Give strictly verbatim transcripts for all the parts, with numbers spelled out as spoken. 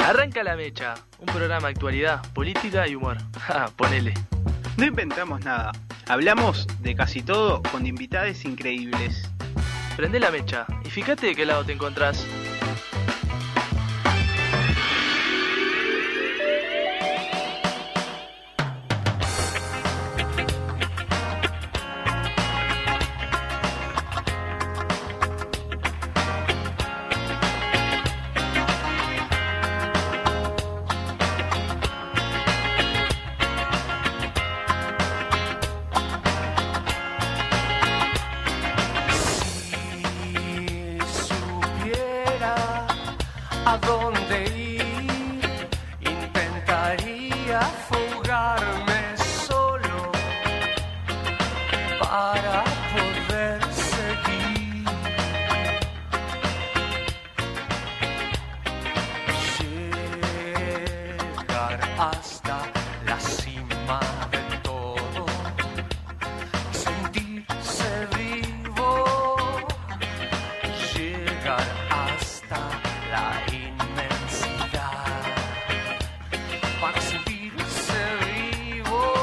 Arranca la mecha, un programa de actualidad, política y humor. Ja, ponele. No inventamos nada, hablamos de casi todo con invitades increíbles. Prende la mecha y fíjate de qué lado te encontrás. ¿A dónde ir? Intentaría fugarme solo para poder seguir. Llegar hasta la cima de todo, sentirse vivo, llegar hasta la inmensidad para sentirse vivo.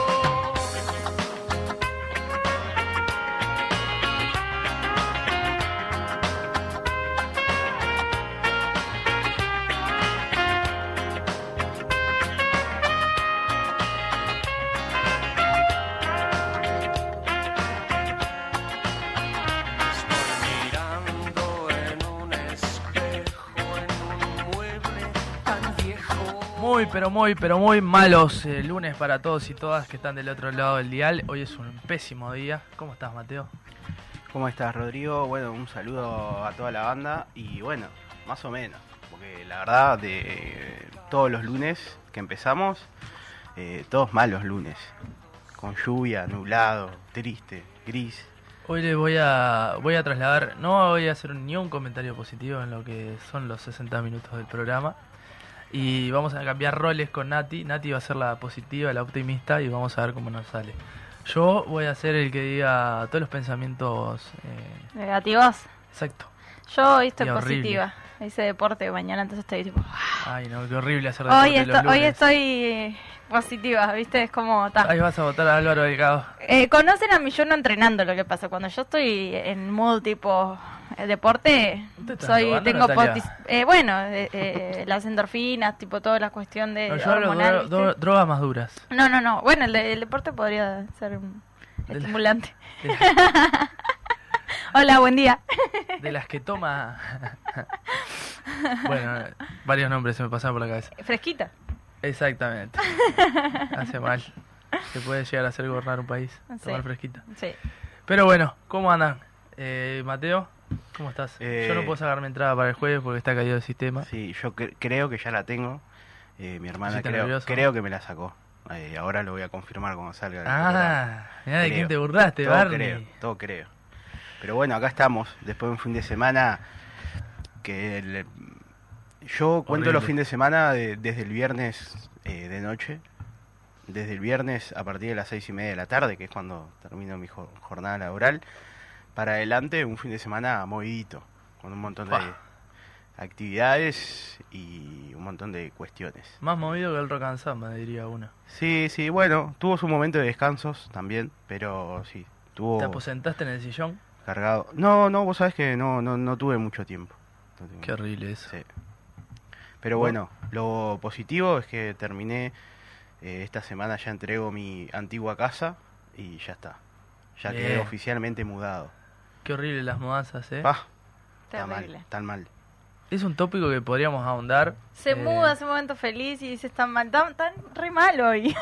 Estoy mirando en un espejo, en un mueble tan viejo. Muy, pero muy, pero muy malos eh, lunes para todos y todas que están del otro lado del dial. Hoy es un pésimo día. ¿Cómo estás, Mateo? ¿Cómo estás, Rodrigo? Bueno, un saludo a toda la banda y bueno, más o menos, porque la verdad de eh, todos los lunes que empezamos, eh, todos malos lunes, con lluvia, nublado, triste, gris. Hoy le voy a voy a trasladar, no voy a hacer ni un comentario positivo en lo que son los sesenta minutos del programa. Y vamos a cambiar roles con Nati. Nati va a ser la positiva, la optimista y vamos a ver cómo nos sale. Yo voy a ser el que diga todos los pensamientos. Eh, Negativos. exacto. Yo hoy estoy Y horrible. positiva. Hice deporte mañana, entonces estoy tipo. Ay, no, qué horrible hacer deporte Hoy, los esto- hoy lunes. estoy positiva, ¿viste? Es como. ta. Ahí vas a votar a Álvaro Delgado. Eh, conocen a mi yo no entrenando lo que pasa. Cuando yo estoy en mood tipo eh, deporte, ¿Te estás soy drogando, tengo Natalia? potis- eh, bueno, eh, eh, las endorfinas, tipo toda la cuestión de No, yo hablo de hormonal, dro- ¿viste? dro- drogas más duras. No, no, no. Bueno, el, de- el deporte podría ser un De la- estimulante. De, la- Hola, buen día. de las que toma. Bueno, varios nombres se me pasaron por la cabeza. Fresquita. Exactamente. Hace mal. Se puede llegar a hacer gobernar un país. Sí. Tomar fresquita. Sí. Pero bueno, ¿cómo andan? Eh, Mateo, ¿cómo estás? Eh, Yo no puedo sacar mi entrada para el jueves porque está caído el sistema. Sí, yo cre- creo que ya la tengo. Eh, mi hermana ¿Pusiste creo, nervioso? creo que me la sacó. Eh, ahora lo voy a confirmar cuando salga del programa. Ah, mirá de Creo. quién te burlaste, Todo Barney. creo, todo creo. Pero bueno, acá estamos, después de un fin de semana que el- yo cuento Horrible. los fines de semana de- desde el viernes eh, de noche, desde el viernes a partir de las seis y media de la tarde, que es cuando termino mi jo- jornada laboral, para adelante un fin de semana movidito, con un montón de Buah. actividades y un montón de cuestiones. Más movido que el rock and samba, diría uno. Sí, sí, bueno, tuvo su momento de descansos también, pero sí, tuvo ¿Te aposentaste en el sillón? cargado. No, no, vos sabés que no, no, no tuve mucho tiempo. No tuve Qué mucho- horrible eso. Sí. Pero bueno, lo positivo es que terminé, eh, esta semana ya entrego mi antigua casa y ya está. Ya quedé Bien. oficialmente mudado. Qué horrible las mudanzas, ¿eh? Ah, está mal, Terrible. tan mal. Es un tópico que podríamos ahondar. Se eh, muda, hace un momento feliz y dice, están mal, tan, tan re mal hoy.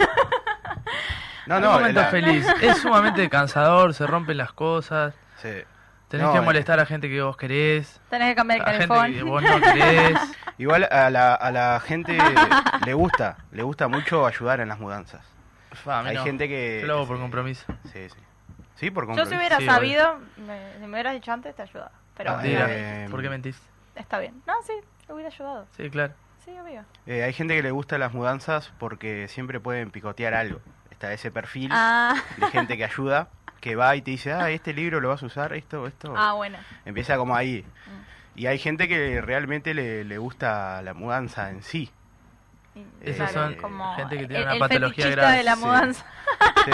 No, un no, momento la- feliz. Es sumamente cansador, se rompen las cosas. sí. Tenés No, que eh. molestar a gente que vos querés. Tenés que cambiar el A gente calefón. que vos no querés. Igual a la, a la gente le gusta, le gusta mucho ayudar en las mudanzas. Fa, a mí Hay no. gente que... Yo lo hago por compromiso. Sí, sí. Sí, por Yo compromiso. si hubiera Sí, sabido, me, si me hubieras dicho antes, te ayudaba. Pero Ah, Mentira. eh, ¿Por qué mentís? está bien. No, sí, te hubiera ayudado. Sí, claro. Sí, obvio. Eh, hay gente que le gusta las mudanzas porque siempre pueden picotear algo. Está ese perfil Ah, de gente que ayuda, que va y te dice, ah, este libro lo vas a usar, esto, esto. ah bueno. Empieza como ahí. Y hay gente que realmente le, le gusta la mudanza en sí. Y, Esos son como gente que tiene el- una el patología fetichista grave. de la Sí. mudanza. Sí.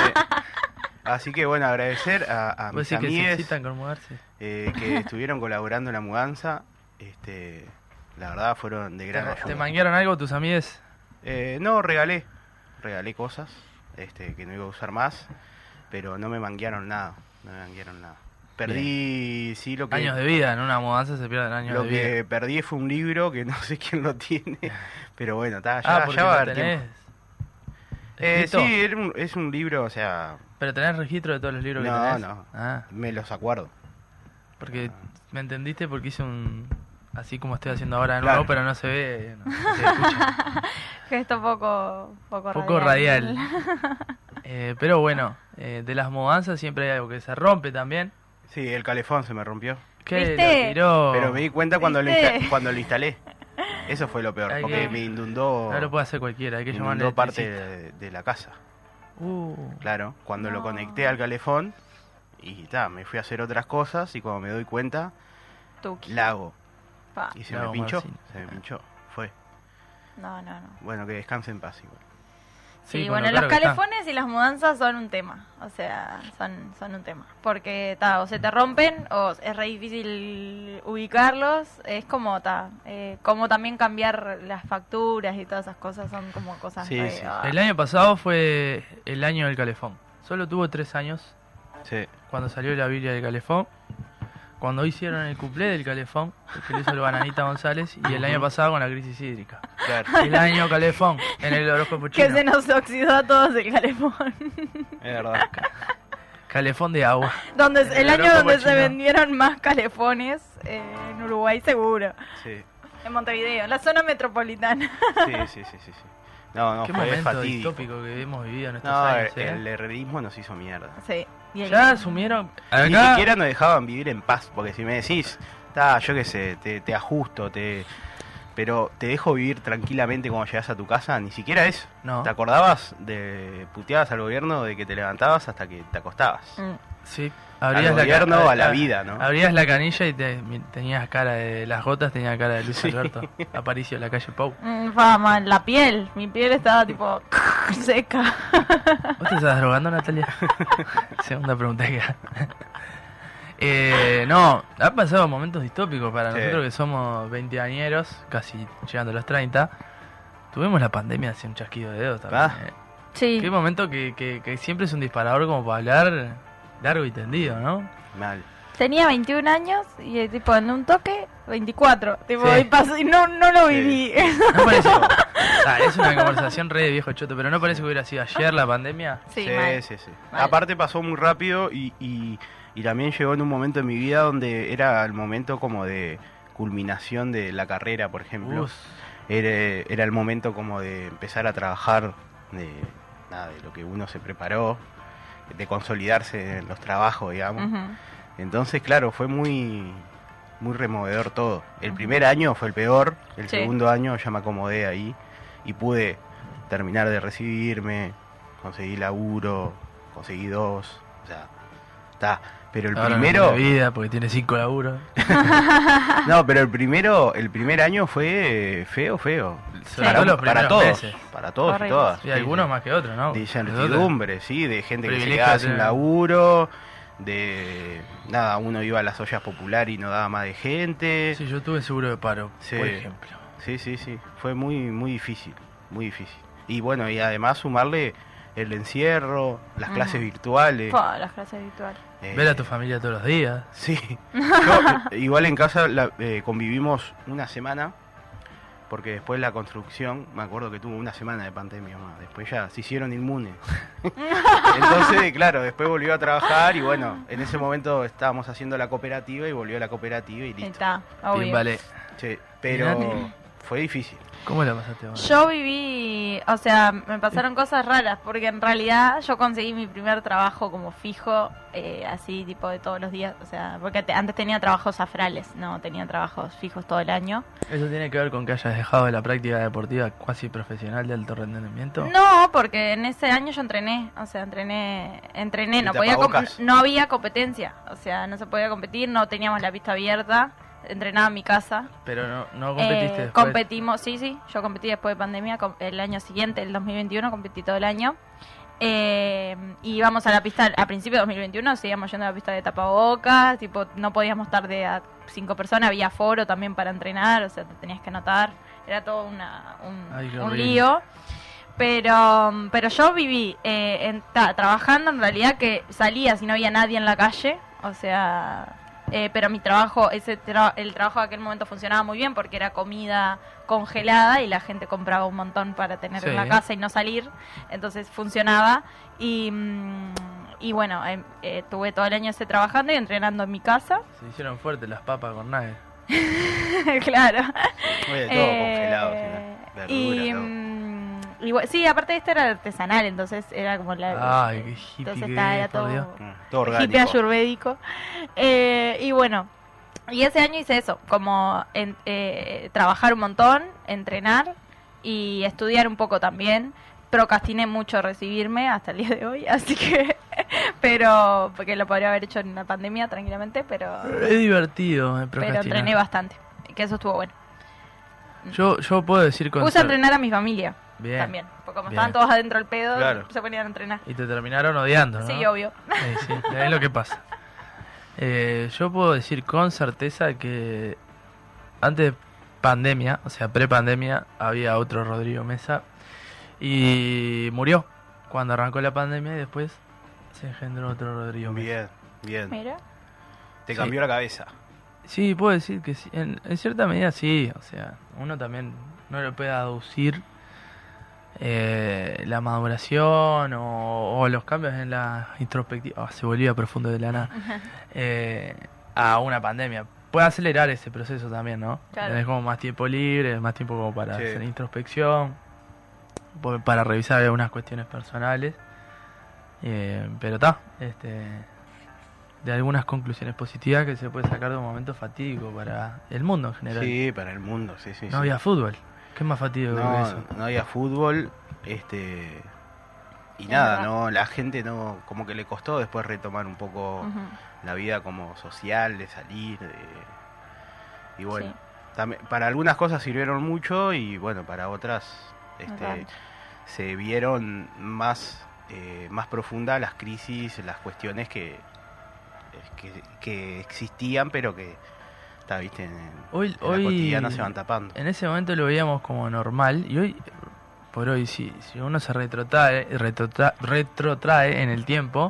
Así que bueno, agradecer a, a ¿Vos mis decís que se amigues excitan con mudarse? eh, que estuvieron colaborando en la mudanza. Este, la verdad fueron de gran ¿Te, ayuda. te manguearon algo tus amigues? Eh, no, regalé, regalé cosas este, que no iba a usar más, pero no me manguearon nada, no me manguearon nada. Perdí, sí, lo que... Años de vida, en una mudanza se pierden años Lo de que vida. perdí fue un libro que no sé quién lo tiene, pero bueno, está, Ah, ya, porque ya va a lo haber tenés. tiempo. Eh, ¿Escrito? sí, era un- es un libro, o sea, ¿Pero tenés registro de todos los libros que No, tenés? no. Ah, me los acuerdo. porque ¿me entendiste? Porque hice un... Así como estoy haciendo ahora de Claro. nuevo, pero no se ve, no, no se escucha. Gesto poco, poco, Poco radial. Eh, pero bueno, eh, de las mudanzas siempre hay algo que se rompe también. Sí, el calefón se me rompió, ¿Qué? ¿Viste? Lo tiró. pero me di cuenta cuando lo, ¿Viste? insta- cuando lo instalé. Eso fue lo peor, Hay porque que- me inundó, No lo puede hacer cualquiera, hay que llamarle inundó parte electricista. de, de la casa. Uh, Claro, cuando lo No. conecté al calefón y ta, me fui a hacer otras cosas y cuando me doy cuenta, Tuki. lago. Pa. Y se Lago me pinchó, Marcino. se me pinchó. Fue. No, no, no. Bueno, que descanse en paz igual. Sí, con bueno, lo los caro que está. calefones y las mudanzas son un tema. O sea, son, son un tema. Porque, ta, o se te rompen o es re difícil ubicarlos. Es como, ta, eh, como también cambiar las facturas y todas esas cosas son como cosas Sí, re- sí. ah. el año pasado fue el año del calefón. Solo tuvo tres años Sí. cuando salió la Biblia del calefón. Cuando hicieron el cuplé del calefón, que lo hizo el Bananita González. Y el año pasado con la crisis hídrica. Claro, El año calefón en el horóscopo Que chino. se nos oxidó a todos el calefón. es verdad. Calefón de agua. donde En el, el año horóscopo donde se chino. vendieron más calefones eh, en Uruguay seguro. Sí, En Montevideo, en la zona metropolitana. sí, sí, sí, sí. sí. No, no, Qué fue momento fatídico. distópico que hemos vivido en estos No, años. el, ¿eh? el herrerismo nos hizo mierda. Sí. Y el- Ya asumieron. Ni Acá, siquiera nos dejaban vivir en paz, porque si me decís, ta, yo qué sé, te, te ajusto, te pero te dejo vivir tranquilamente cuando llegas a tu casa, ni siquiera eso. No. ¿Te acordabas de puteabas al gobierno de que te levantabas hasta que te acostabas? Mm. Sí, Al abrías la gobierno, ca- a la vida, ¿no? Abrías la canilla y te, mi- tenías cara de las gotas, tenía cara de Luis Sí. Alberto Aparicio en la calle Pau. Mm, fa, mal, la piel, mi piel estaba tipo seca. ¿Vos te estás drogando, Natalia? Segunda pregunta que eh, no, han pasado momentos distópicos para Sí. nosotros que somos veinteañeros, casi llegando a los treinta. Tuvimos la pandemia hace un chasquido de dedos también. Ah. eh. Sí. Qué momento que, que, que siempre es un disparador como para hablar largo y tendido, ¿no? Mal. Tenía veintiún años y eh, tipo en un toque veinticuatro. Tipo, Sí. y, pasó- y no, no lo Sí. viví. No parece. Ah, es una conversación re de viejo choto, pero no parece que hubiera sido ayer la pandemia. Sí, Sí, mal. sí, sí. Mal. Aparte pasó muy rápido y, y, y también llegó en un momento en mi vida donde era el momento como de culminación de la carrera, por ejemplo. Uf, Era, era el momento como de empezar a trabajar de, nada, de lo que uno se preparó, de consolidarse en los trabajos, digamos. Ujú. Entonces, claro, fue muy muy removedor todo. El primer año fue el peor, el Sí. segundo año ya me acomodé ahí y pude terminar de recibirme, conseguí laburo, conseguí dos, o sea, está. Pero el ahora no primero, tiene vida porque tiene cinco laburos. no, pero el primero, el primer año fue eh, feo, feo. Sobre Para, todo los para primeros todos, meses. para todos y Horrible. todas. Y sí, algunos sí. más que otros, ¿no? De Nosotros- incertidumbre, sí, de gente que se Privilegio quedaba de sin tener- laburo, de nada, uno iba a las ollas populares y no daba más de gente. Sí, yo tuve seguro de paro, Sí. por ejemplo. Sí, sí, sí, fue muy muy difícil, muy difícil. Y bueno, y además sumarle el encierro, las Ujú. clases virtuales. Fa, las clases virtuales. eh, Ver a tu familia todos los días. Sí. Yo, eh, igual en casa la- eh, convivimos una semana, porque después la construcción, me acuerdo que tuvo una semana de pandemia más, después ya se hicieron inmunes. Entonces, claro, después volvió a trabajar y bueno, en ese momento estábamos haciendo la cooperativa y volvió a la cooperativa y Ahí listo. está, Bien, obvio. vale. Sí, pero Mirá. fue difícil. ¿Cómo la pasaste vos? Yo viví, o sea, me pasaron cosas raras, porque en realidad yo conseguí mi primer trabajo como fijo, eh, así tipo de todos los días, o sea, porque te- antes tenía trabajos afrales, no tenía trabajos fijos todo el año. ¿Eso tiene que ver con que hayas dejado de la práctica deportiva cuasi profesional de alto rendimiento? No, porque en ese año yo entrené, o sea, entrené, entrené, ¿Y no podía, com- tapabocas? no había competencia, o sea, no se podía competir, no teníamos la pista abierta, entrenaba en mi casa. Pero no, no competiste Eh, después. competimos, sí, sí, yo competí después de pandemia, com- el año siguiente, el dos mil veintiuno, competí todo el año. Eh, y íbamos a la pista, a principios de dos mil veintiuno, seguíamos yendo a la pista de tapabocas, tipo, no podíamos estar de a cinco personas, había foro también para entrenar, o sea, te tenías que anotar, era todo una, un, Ay, qué un horrible. lío. Pero, pero yo viví eh, en- ta- trabajando en realidad que salía si no había nadie en la calle, o sea, eh, pero mi trabajo, ese tra- el trabajo de aquel momento funcionaba muy bien porque era comida congelada y la gente compraba un montón para tener Sí. en la casa y no salir, entonces funcionaba y, mm, y bueno, eh, eh, tuve todo el año ese trabajando y entrenando en mi casa, Se hicieron fuertes las papas con nugget. claro. Oye, todo Eh, congelado, sí, ¿no? Verdura, y, todo. mm, y bu- sí, aparte de esto era artesanal, entonces era como la... Ay, qué hippie entonces que está, era es, por todo Dios. Mm, todo hippie orgánico. ayurvédico. Eh, y bueno, y ese año hice eso, como en- eh, trabajar un montón, entrenar y estudiar un poco también. Procrastiné mucho recibirme hasta el día de hoy, así que... pero, porque lo podría haber hecho en una pandemia tranquilamente, pero... Es divertido, eh, Pero procrastinar. entrené bastante, que eso estuvo bueno. Yo, yo puedo decir con Puse a cer- entrenar a mi familia Bien. también, porque como Bien. estaban todos adentro del pedo, Claro. se ponían a entrenar. Y te terminaron odiando, ¿no? Sí, obvio. Eh, sí, es lo que pasa. Eh, yo puedo decir con certeza que antes de pandemia, o sea, pre-pandemia, había otro Rodrigo Mesa y murió cuando arrancó la pandemia y después se engendró otro Rodrigo Mesa. Bien, bien. Mira. Te Sí. cambió la cabeza. Sí, puedo decir que sí. En, en cierta medida sí. O sea, uno también no le puede aducir eh, la maduración o, o los cambios en la introspectiva. Ah, se volvía profundo de la nada. eh, a una pandemia. Puede acelerar ese proceso también, ¿no? Claro. Tenés como más tiempo libre, más tiempo como para Sí. hacer introspección, po- para revisar algunas cuestiones personales. Eh, pero está, este, de algunas conclusiones positivas que se puede sacar de un momento fatídico para el mundo en general. Sí, para el mundo, sí, sí. No sí. había fútbol. ¿Qué más fatídico que No, eso? no había fútbol, este y Es nada, verdad. no, la gente no, como que le costó después retomar un poco Ujú. la vida como social, de salir, de, y bueno, Sí. también, para algunas cosas sirvieron mucho y bueno, para otras, No este, tanto. se vieron más, eh, más profundas las crisis, las cuestiones que, que, que existían, pero que, está, viste, en, Hoy, en la hoy cotidiana se van tapando. en ese momento lo veíamos como normal y hoy, por hoy, si, si uno se retrotrae, retrotra- retrotrae en el tiempo,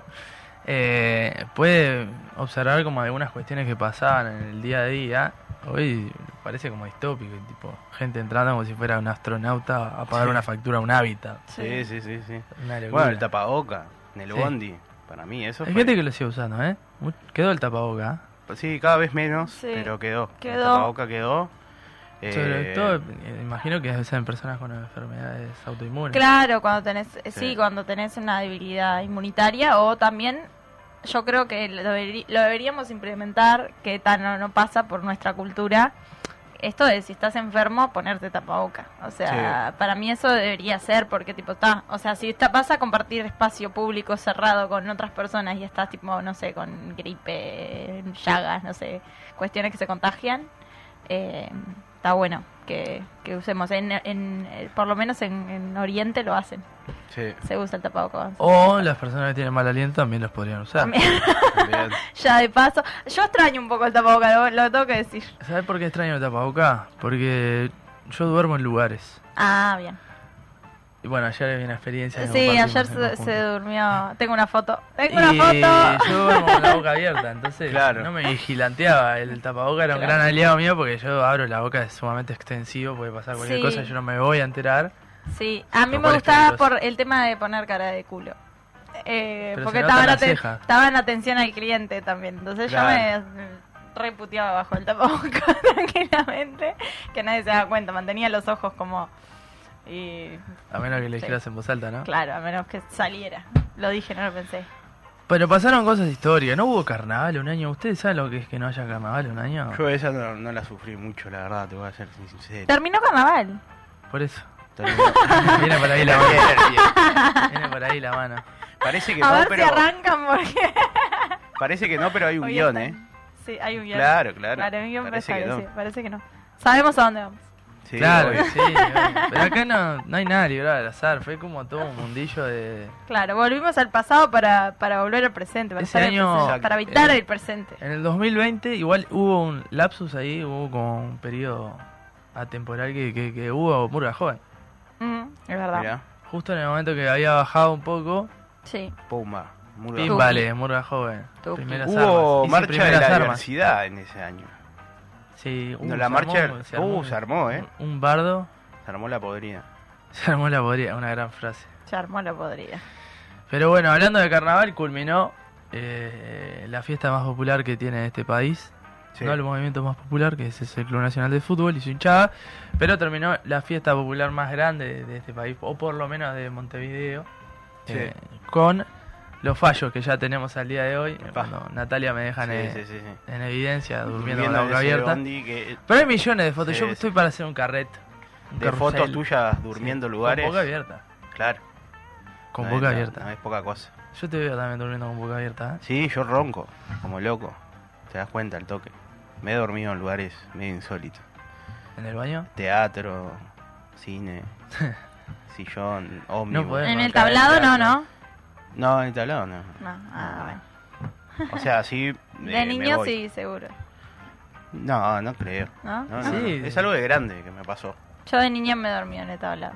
eh, puede observar como algunas cuestiones que pasaban en el día a día. Hoy parece como distópico, tipo gente entrando como si fuera un astronauta a pagar Sí. una factura a un hábitat. Sí, sí, sí, sí. Una locura. Bueno, el tapaboca en el Sí. bondi, para mí eso Hay fue... gente que lo sigue usando, ¿eh? Mu- Quedó el tapaboca. Sí, cada vez menos, Sí. pero quedó. El Quedó. tapaboca quedó. Eh, Sobre todo, eh, imagino que debe ser en personas con enfermedades autoinmunes. Claro, cuando tenés, eh, sí. Sí. cuando tenés una debilidad inmunitaria o también yo creo que lo, deberi- lo deberíamos implementar, que tal no, no pasa por nuestra cultura, esto de si estás enfermo, ponerte tapaboca. O sea, para mí eso debería ser porque tipo está, o sea, si está, vas a compartir espacio público cerrado con otras personas y estás tipo, no sé, con gripe, llagas, no sé, cuestiones que se contagian, eh, está bueno que, que usemos. En, en, eh, por lo menos en, en Oriente lo hacen, Sí, se usa el tapabocas. O las personas que tienen mal aliento también los podrían usar. También. también. Ya de paso, yo extraño un poco el tapabocas, lo, lo tengo que decir. ¿Sabes por qué extraño el tapaboca? Porque yo duermo en lugares. Ah, bien. Y bueno, ayer vi una experiencia. que Sí, compartimos ayer en se, conjunto. se durmió. Tengo una foto. Tengo Y una foto. yo duermo con la boca abierta, entonces Claro. no me vigilanteaba. El tapaboca era un Claro. gran aliado mío porque yo abro la boca, es sumamente extensivo, puede pasar cualquier Sí. cosa, yo no me voy a enterar. Sí, a mí Lo me cual es gustaba peligroso. por el tema de poner cara de culo. Eh, Pero porque se estaba nota en, la aten- ceja. estaba en atención al cliente también. Entonces Claro. yo me reputeaba bajo el tapabocas tranquilamente. Que nadie se daba cuenta. Mantenía los ojos como. Y A menos que le Sí. dijeras en voz alta, ¿no? claro, a menos que saliera. Lo dije, no lo pensé. Pero pasaron cosas históricas. ¿No hubo carnaval un año? ¿Ustedes saben lo que es que no haya carnaval un año? Yo esa no, no la sufrí mucho, la verdad, te voy a ser sincero. Terminó carnaval. Por eso. Terminó- Viene por ahí la Bien, mano. bien. Viene por ahí la mano. Parece que A no, ver pero si arrancan porque. parece que no, pero hay un Hoy guión, están. ¿eh? Sí, hay un guión. Claro, claro. Claro, hay un guión Parece que preestablecido. no. Parece que no. Sabemos a dónde vamos. Sí, claro, obvio. sí, obvio. Pero acá no, no hay nada librado al azar, fue como todo un mundillo de... Claro, volvimos al pasado para, para volver al presente, para, Ese estar en el año- presente, para habitar eh, el presente. En el dos mil veinte igual hubo un lapsus ahí, hubo como un periodo atemporal que, que, que hubo Murga Joven. Mm, es verdad. Mirá, Justo en el momento que había bajado un poco, Sí. Pumba. Murga. pim, Tuki. vale, Murga Joven. Tuki. Primeras Hubo armas. Hice marcha de primeras la armas. diversidad en ese año. Sí, uh, No, se la armó, marcha- se armó uh, un- se armó, eh. Un, un bardo, Se armó la podrida. se armó la podrida, una gran frase. Se armó la podrida. Pero bueno, hablando de carnaval, culminó eh, la fiesta más popular que tiene este país. Sí. No el movimiento más popular, que ese es el Club Nacional de Fútbol y su hinchada, pero terminó la fiesta popular más grande de, de este país, o por lo menos de Montevideo, Sí. eh, con los fallos que ya tenemos al día de hoy, Pa. cuando Natalia me dejan Sí, en, sí, sí, sí. en evidencia, durmiendo, Durmiendo con la en boca ese abierta. bondi que- Pero hay millones de fotos, Sí, yo sí. estoy para hacer un carret. un de carrusel. fotos tuyas durmiendo en Sí, lugares. Con boca abierta. Claro. Con No boca es- no- abierta. No es poca cosa. Yo te veo también durmiendo con boca abierta. ¿eh? Sí, yo ronco, como loco. Te das cuenta al toque. Me he dormido en lugares medio insólitos. ¿En el baño? Teatro, cine, sillón, ómnibus. podés En el Acá del tablado no, teatro. ¿no? No, en el tablado no. No, ah, bueno. O sea, sí. eh, De me niño voy. sí, seguro. No, no creo. ¿No? No, no, Sí. no. Es algo de grande que me pasó. Yo de niña me dormí en el tablado.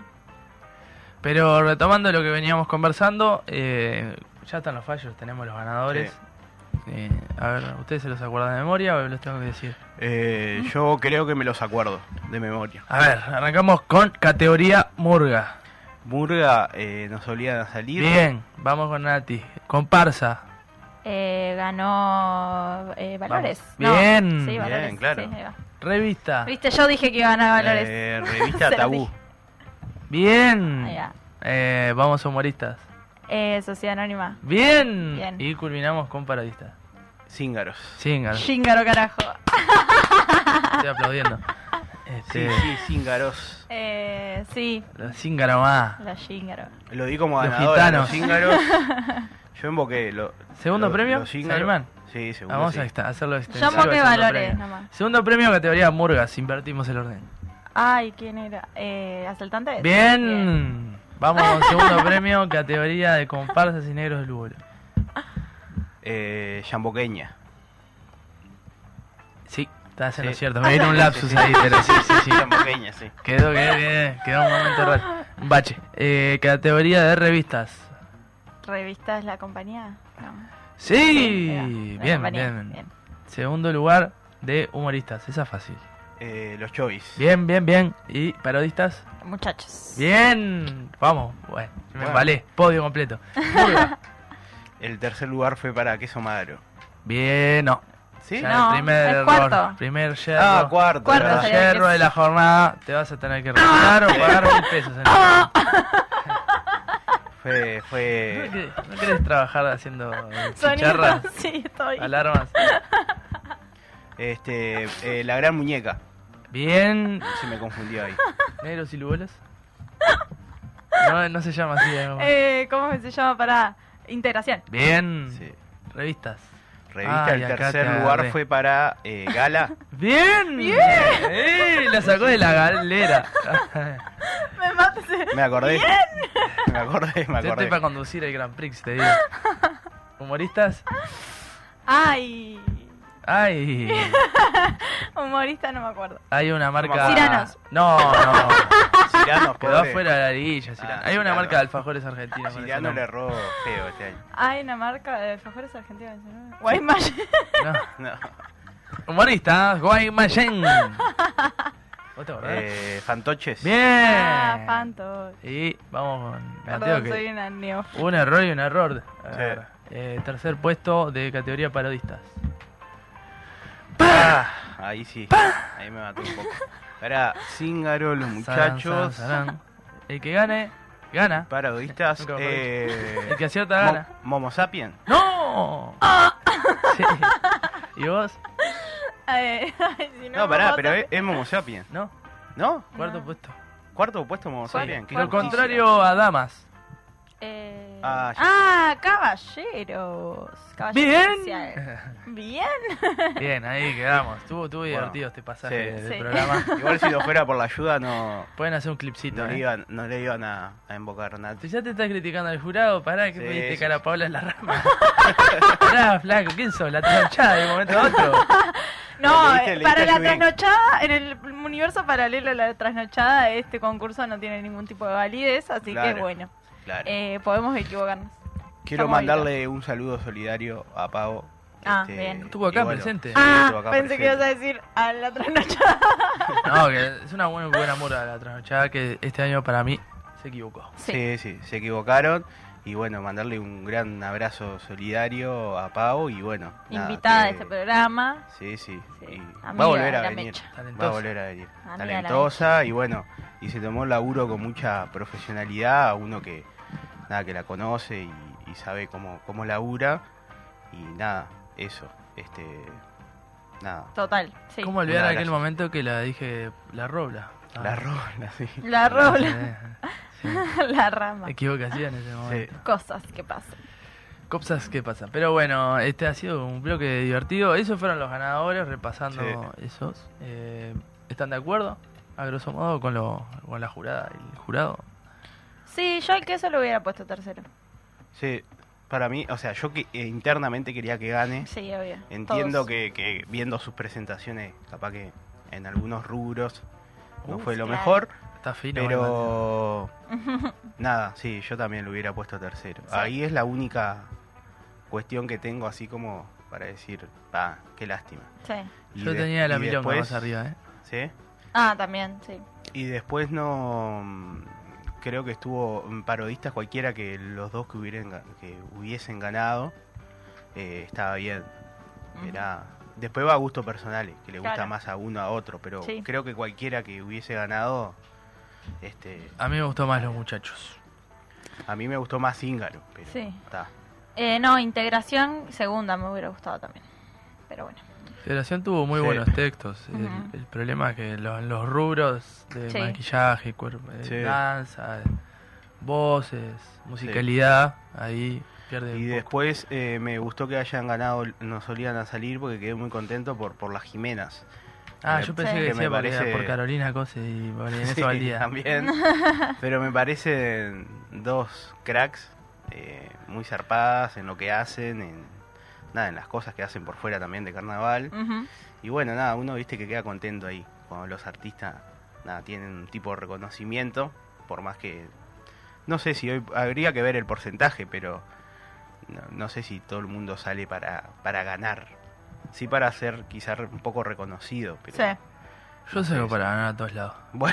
Pero retomando lo que veníamos conversando, eh, ya están los fallos, tenemos los ganadores. Eh, a ver, ¿ustedes se los acuerdan de memoria o los tengo que decir? Eh, yo creo que me los acuerdo de memoria. A ver, arrancamos con categoría Murga. Murga eh, nos solían a salir. Bien, vamos con Nati. Comparsa. Eh, ganó eh, Valores. Vamos. No, Bien. sí, Valores. Bien, claro. sí, ahí va. Revista. Viste, yo dije que iba a ganar Valores. Eh, revista Se lo Tabú. dije. Bien. Ahí va. Eh, vamos a humoristas. Eh, Sociedad Anónima. Bien. Bien. Y culminamos con parodistas. Cíngaros. Cíngaro. Chingaro, carajo. Estoy aplaudiendo. Sí, Este, sí, cíngaros. Eh, sí, la Cíngaro más. la Chingaro. Lo di como Los ganador. gitanos. Los cíngaros. Yo invoqué. Lo, ¿Segundo lo- premio? los ¿Se cíngaros. animan? Sí, segundo. Vamos sí. a esta- hacerlo extensivo. Yo invoqué al segundo Valores, premio. nomás. Segundo premio, categoría Murgas. Invertimos el orden. Ay, ¿quién era? Eh, ¿Asaltantes? Bien. Vamos al segundo premio, categoría de comparsas y negros del Lúbulo. Eh, Yamboqueña. Sí, estás en lo Sí. cierto. Me vino un lapsus Sí, sí. ahí, pero sí, sí, sí. Yamboqueña, sí. Quedó, quedó, quedó, quedó un momento raro. Un bache. Eh, categoría de revistas. ¿Revista es la compañía? No. Sí, ahí va, la bien, compañía, bien. Segundo lugar de humoristas. Esa es fácil. Eh, los Chovis. Bien, bien, bien. ¿Y parodistas? Muchachos. Bien. Vamos. Bueno, me Bueno. embalé. Podio completo. Murga. El tercer lugar fue para Queso Magro. Bien, no. ¿Sí? Ya No, el primer es error. cuarto. Primer yerro. Ah, cuarto. Cuarto ¿verdad? El sería yerro que de la jornada. Te vas a tener que retirar o pagar mil pesos. En el... Fue, ¿No, fue. querés, ¿No querés trabajar haciendo eh, Sonido, chicharras? sí, estoy. Alarmas. Este, eh, la gran muñeca. Bien. Se me confundió ahí. ¿Negros y lugolos? No, no se llama así. ¿no? Eh, ¿Cómo se llama? Para integración. Bien. Sí. Revistas. Revista, Ay, el acá tercer te lugar agarré. fue para eh, Gala. Bien. Bien. Eh, la sacó de la galera. Me mates. Me acordé. Me acordé, me Yo estoy acordé. para conducir el Grand Prix, te digo. ¿Humoristas? Ay. Ay. Humorista no me acuerdo. Hay una marca. Ciranos. No, no. Cirano, Quedó pobre. afuera de la liguilla, Cirano. Ah, Hay una Cirano. marca de alfajores argentinos. con ese Cirano le nombre. erró feo este año. Hay una marca de alfajores argentinos. ¿no? Guaymallén. No. No. Humoristas, Guaymallén. ¿Vos te acordás? Eh, Fantoches. Bien. Ah, Fanto. Y vamos con Mateo, Perdón, que soy una neófita. un error y un error. A Sí. ver, eh, tercer puesto de categoría parodistas. Ah, ahí sí. Ahí me mató un poco. Era Cíngaro, los muchachos. Sarán, sarán. El que gane, gana. Parodistas. Nunca mejor Eh, El que acierta Mo- gana. Momo Sapien. ¡No! Sí. ¿Y vos? Ay, ay, si No, me pará, mata- pero es, es Momo Sapien. ¿No? ¿No? Cuarto No. puesto. Cuarto puesto Momo Sí. Sapien. Qué Lo injusticia. contrario a Damas. Eh... Ah, Ah, ya caballeros. Caballeros Bien. especiales. Bien. Bien, ahí quedamos. Estuvo, estuvo Bueno, divertido este pasaje sí. del Sí. programa. Igual si no fuera por la ayuda no, Pueden hacer un clipcito, no, le, ¿eh? iban, no le iban a, a invocar nada. Si ya te estás criticando al jurado, pará, que Sí, pediste sí, cara a sí. Paula en la rama. Pará, flaco, ¿quién sos? La tronchada de un momento a otro. No, Le diste- eh, le para diste la a Yubin. trasnochada, en el universo paralelo a la trasnochada, este concurso no tiene ningún tipo de validez, así que Claro. bueno, Claro. eh, podemos equivocarnos. Quiero estamos mandarle un saludo solidario a Pavo. Ah, bien. Estuvo acá presente. sí, Ah, estuvo acá pensé que presente. ibas a decir a la trasnochada. No, que es una buena, buena murga la trasnochada que este año para mí se equivocó. Sí. Sí, sí, se equivocaron. Y bueno, mandarle un gran abrazo solidario a Pau y bueno. nada, Invitada a que- este programa. Sí, sí. Sí, y amiga va a volver de a la venir. mecha. Va a Talentosa. volver a venir. Amiga de la Talentosa y bueno, y se tomó el laburo con mucha profesionalidad, a uno que nada que la conoce y, y sabe cómo, cómo labura. Y nada, eso. Este nada. Total, sí. ¿Cómo olvidar Un aquel abrazo. momento que la dije la robla? Ah, La rola, sí. La rola, eh, sí. la rama. Equivocación en ese momento. Cosas que pasan. Cosas que pasan. Pero bueno, este ha sido un bloque divertido. Esos fueron los ganadores, repasando Sí. esos. Eh, ¿Están de acuerdo? A grosso modo, con, lo, con la jurada y el jurado. Sí, yo al queso lo hubiera puesto tercero. Sí, para mí, o sea, yo que eh, internamente quería que gane. Sí, obvio. Entiendo Todos. que, que viendo sus presentaciones, capaz que en algunos rubros no Uf, fue lo claro. mejor, Está fino. pero nada, sí, yo también lo hubiera puesto tercero. Sí. Ahí es la única cuestión que tengo así como para decir, ah, qué lástima. Sí. Y Yo de- tenía la y milonga después- más arriba, ¿eh? ¿Sí? Ah, también, sí. Y después no mm, creo que estuvo mm, parodistas cualquiera que los dos que hubieran ga- que hubiesen ganado eh, estaba bien. Era después va a gusto personales, que le gusta Claro. más a uno a otro, pero Sí. creo que cualquiera que hubiese ganado este A mí me gustó más los muchachos. a mí me gustó más Zíngaro, pero Sí. está. Eh, no, integración segunda me hubiera gustado también. Pero bueno. Federación tuvo muy Sí. buenos textos. El- Ujú. el, problema es que los, los rubros de Sí. maquillaje, cuerpo, eh, Sí. danza, voces, musicalidad, ahí pierde Y un poco. después eh, me gustó que hayan ganado, no solían a salir porque quedé muy contento por por las Jimenas. Ah, me- yo pensé Sí. que que decía me porque- parece- por Carolina Cose y por en Sí, eso al día. también. Pero me parecen dos cracks eh, muy zarpadas en lo que hacen, en nada, en las cosas que hacen por fuera también de carnaval. Ujú. Y bueno, nada, uno viste que queda contento ahí cuando los artistas nada tienen un tipo de reconocimiento, por más que no sé si hoy habría que ver el porcentaje, pero no, no sé si todo el mundo sale para para ganar. Sí para ser quizás un poco reconocido, pero Sí. Yo no salgo sé, para sí. ganar a todos lados. Bueno,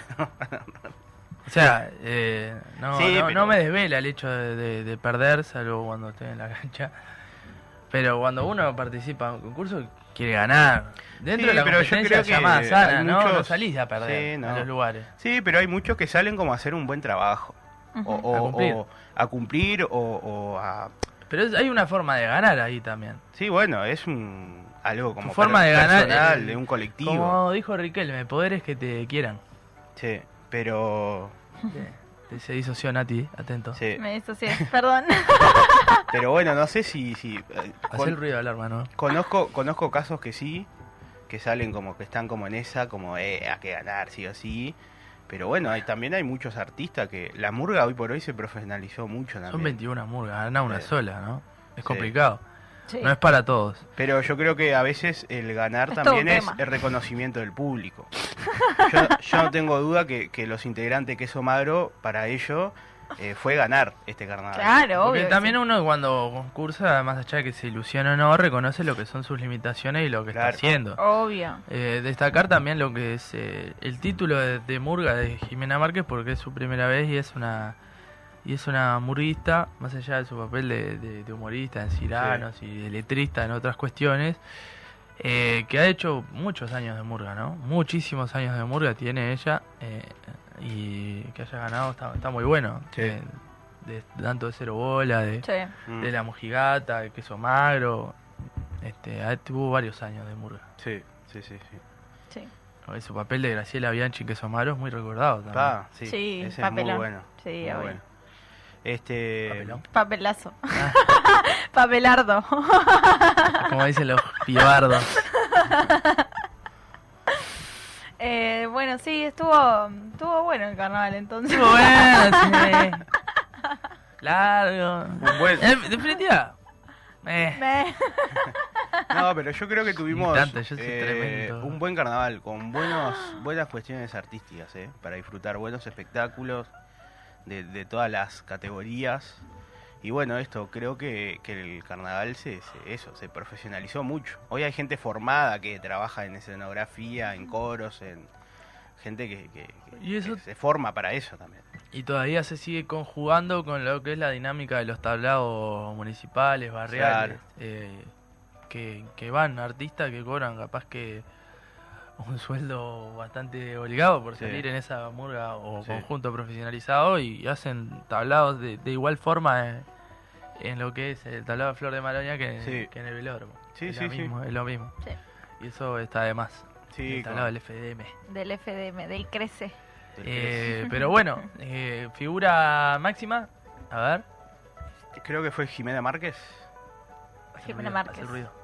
O sea, eh, no, Sí, no, pero- no me desvela el hecho de, de- de perder, salvo cuando estoy en la cancha. Pero cuando uno participa en un concurso, quiere ganar. Dentro Sí, de la pero yo competencia creo que llamada sana, hay ¿no? muchos- No salís a perder Sí, no. a los lugares. sí, pero hay muchos que salen como a hacer un buen trabajo. O, Ujú. o- A cumplir. o a cumplir o, o a... Pero es- hay una forma de ganar ahí también. Sí, bueno, es un algo como Tu forma per- de ganar, personal, eh, de un colectivo. Como dijo Riquelme, poderes que te quieran. Sí, pero... Sí, se disoció Nati, atento. Sí, Me disocié, perdón. pero bueno, no sé si... si eh, Hacé con- el ruido de alarma, ¿no? conozco, conozco casos que sí, que salen como que están como en esa, como eh, a que ganar, sí o sí. Pero bueno, hay, también hay muchos artistas que... La murga hoy por hoy se profesionalizó mucho también. Son veintiuna murgas, gana una Sí. sola, ¿no? Es Sí. complicado. Sí. No es para todos. Pero yo creo que a veces el ganar Es todo también un es tema. el reconocimiento del público. Yo, yo no tengo duda que, que los integrantes de Queso Magro, para ellos, eh, fue ganar este carnaval. Claro, Porque obvio. que también sí. uno cuando concursa, más allá de que se ilusiona o no, reconoce lo que son sus limitaciones y lo que Claro. está haciendo. Obvio. Eh, destacar también lo que es eh, el título de, de Murga de Jimena Márquez, porque es su primera vez y es una y es una murguista, más allá de su papel de, de- de humorista en Ciranos y de letrista en otras cuestiones, eh, que ha hecho muchos años de Murga, ¿no? Muchísimos años de Murga tiene ella, eh, y que haya ganado está, está muy bueno. Sí. Eh, de, tanto de Cero Bola, de, Sí. Mm, de La Mojigata, de Queso Magro, este, ha- tuvo varios años de Murga. Sí, sí, sí. sí. Sí. Su papel de Graciela Bianchi en Queso Magro es muy recordado también. Pa, sí, Sí, ese es papelón. muy bueno. Sí, muy obvio. bueno. Este. Papelón. Papelazo. Ah, Papelardo. como dicen los pibardos. Eh, bueno, sí, estuvo, estuvo bueno el carnaval entonces. Estuvo bueno, sí. Largo. Un buen- En definitiva. Eh. Me- No, pero yo creo que tuvimos Ni tanto, yo soy eh, tremendo. un buen carnaval con buenos, buenas cuestiones artísticas, ¿eh? Para disfrutar buenos espectáculos de, de todas las categorías. Y bueno, esto creo que, que el carnaval se, se- eso, se profesionalizó mucho. Hoy hay gente formada que trabaja en escenografía, en coros, en gente que, que- que- Y eso- que se forma para eso también. Y todavía se sigue conjugando con lo que es la dinámica de los tablados municipales, barriales, eh, que, que van artistas que cobran capaz que un sueldo bastante obligado por Sí. salir en esa murga o Sí. conjunto profesionalizado y hacen tablados de, de igual forma en, en lo que es el tablado de Flor de Maroña que, Sí. que en el velódromo. Sí, es, sí, lo sí. mismo, es lo mismo. Sí, Y eso está de más. Sí, el tablado del F D M. del F D M, del Crece. Eh, pero bueno, eh, figura máxima. A ver. Creo que fue Jimena Márquez. Hace Jimena ruido, Márquez. hace ruido.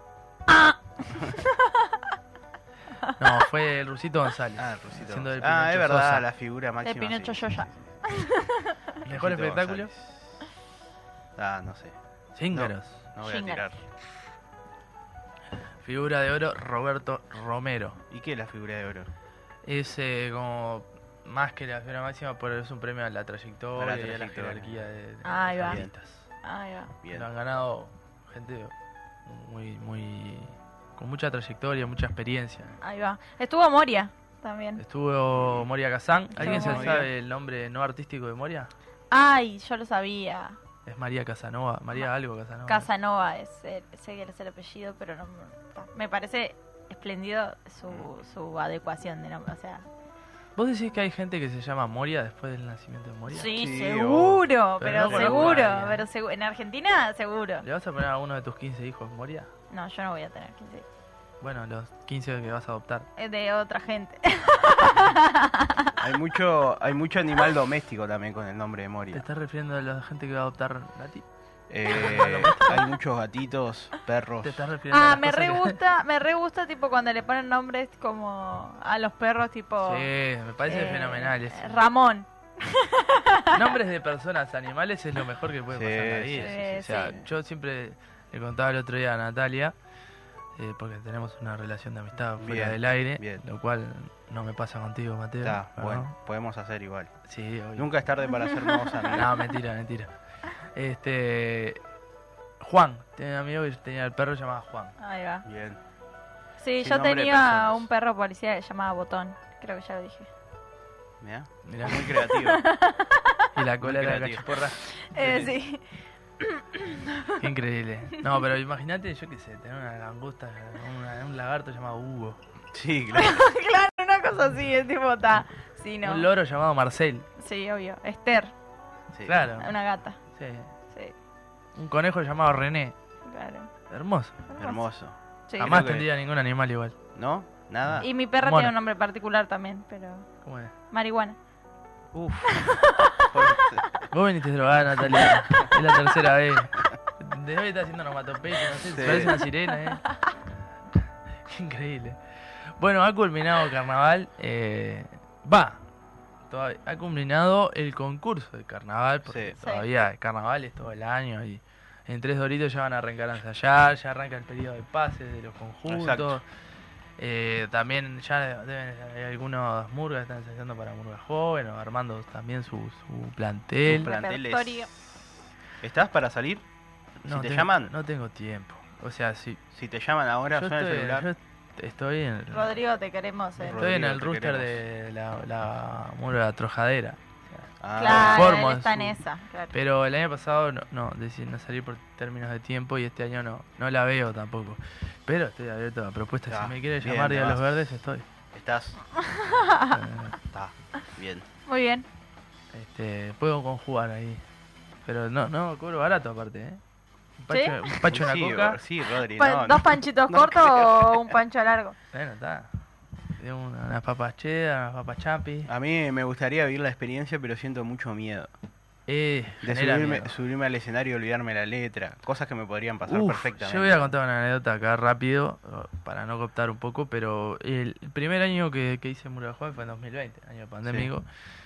No, fue el Rusito González. Ah, Rusito. Haciendo del Ah, es Pinocho verdad, Sosa. la figura De máxima. Pinocho sí. Yoya. Mejor Rusito espectáculo. González. Ah, no sé. Cíngaros. No voy a Chingar. tirar. Figura de oro, Roberto Romero. ¿Y qué es la figura de oro? Es eh, como más que la figura máxima, pero es un premio a la trayectoria, A la y a la trayectoria. jerarquía de, de Ahí los va. artistas. Ahí va. Bien. Lo han ganado gente muy, muy con mucha trayectoria, mucha experiencia. Ahí va. Estuvo Moria también. Estuvo Moria Kazán. ¿Alguien se Moria. sabe el nombre no artístico de Moria? Ay, yo lo sabía. Es María Casanova. María algo Casanova. Casanova es el, sé que es el apellido, pero no me parece espléndido su, su adecuación de nombre. O sea, ¿Vos decís que hay gente que se llama Moria después del nacimiento de Moria? sí, Sí, seguro, Pero pero, no conozco a seguro, nadie. pero seguro. En Argentina, seguro. ¿Le vas a poner a uno de tus quince hijos Moria? No, yo no voy a tener quince. Bueno, los quince que vas a adoptar. Es de otra gente. Hay mucho, hay mucho animal doméstico también con el nombre de ¿Te Moria. estás refiriendo a la gente que va a adoptar Nati? Eh, hay muchos gatitos, perros. ¿Te estás refiriendo a Ah, las me cosas re que- gusta, me re gusta tipo cuando le ponen nombres como a los perros tipo Sí, me parece eh, fenomenal eso. Ramón. Nombres de personas, animales es lo mejor que puede Sí, pasar en la sí, vida. sí, o sea, sí. yo siempre le contaba el otro día a Natalia, eh, porque tenemos una relación de amistad fuera Bien, del aire, bien. lo cual no me pasa contigo, Mateo. Está, ¿no? bueno, podemos hacer igual. Sí, obvio. Nunca es tarde para hacer nuevos amigos. No, mentira, mentira. Este. Juan, tenía un amigo que tenía el perro llamado Juan. Ahí va. Bien. Sí, Sin yo nombre de tenía personas. un perro policía que se llamaba Botón. Creo que ya lo dije. Mirá, Mirá. muy creativo. Y la cola Muy era creativo. cachiporra. Eh, sí. Qué increíble. No, pero imagínate, yo qué sé, tener una langosta, una- un lagarto llamado Hugo. Sí, claro. Claro, una cosa así, es tipo, ta. Sí, no. Un loro llamado Marcel. Sí, obvio. Esther, Sí. Claro. una gata. Sí. Sí, Un conejo llamado René. claro. Hermoso. Hermoso. Sí. Jamás creo que- tendría ningún animal igual. ¿No? Nada. Y mi perra Mono. tiene un nombre particular también, pero... ¿Cómo es? Marihuana. Uf. Vos viniste drogada, Natalia. Es la tercera vez. De hoy está haciendo onomatopeya, no sé, Sí. parece una sirena, eh. Qué increíble. Bueno, ha culminado carnaval. Eh, va. Todavía- ha culminado el concurso de carnaval, porque Sí. todavía el carnaval es todo el año y en tres doritos ya van a arrancar a ensayar, ya arranca el periodo de pases de los conjuntos. Exacto. Eh, también ya deben hay algunos murgas que están ensayando para Murga Joven o armando también su, su plantel. Su plan- Planteles. Repertorio. ¿Estás para salir? No si te tengo- llaman. No tengo tiempo. O sea, si Si te llaman ahora, yo suena el estoy, celular. yo estoy en, Rodrigo, te queremos. eh. estoy en Rodrigo, el te rooster queremos. de la, la Murga Trojadera. Ah, Claro, formo él está en su- esa. Claro. Pero el año pasado no, no, decidí no salir por términos de tiempo y este año no, no la veo tampoco. Pero estoy abierto a propuestas. Ah, Si me quiere bien, llamar te Día de los vas. Verdes, estoy. Estás. Eh, Está. Bien. Muy bien. este, puedo conjugar ahí. Pero no, no, cobro barato aparte, ¿eh? Un pacho, un pacho una sí, coca. Ro- Sí, Rodri. Pa- no, ¿Dos no. panchitos no cortos creo. o un pancho largo? Bueno, está. De una- unas papas cheddar, unas papas champi. A mí me gustaría vivir la experiencia, pero siento mucho miedo. Eh, De genera subirme, miedo. subirme al escenario y olvidarme la letra. Cosas que me podrían pasar Uf, perfectamente. yo voy a contar una anécdota acá rápido, o- para no cooptar un poco, pero el primer año que, que hice Murga Joven fue en dos mil veinte, año pandémico.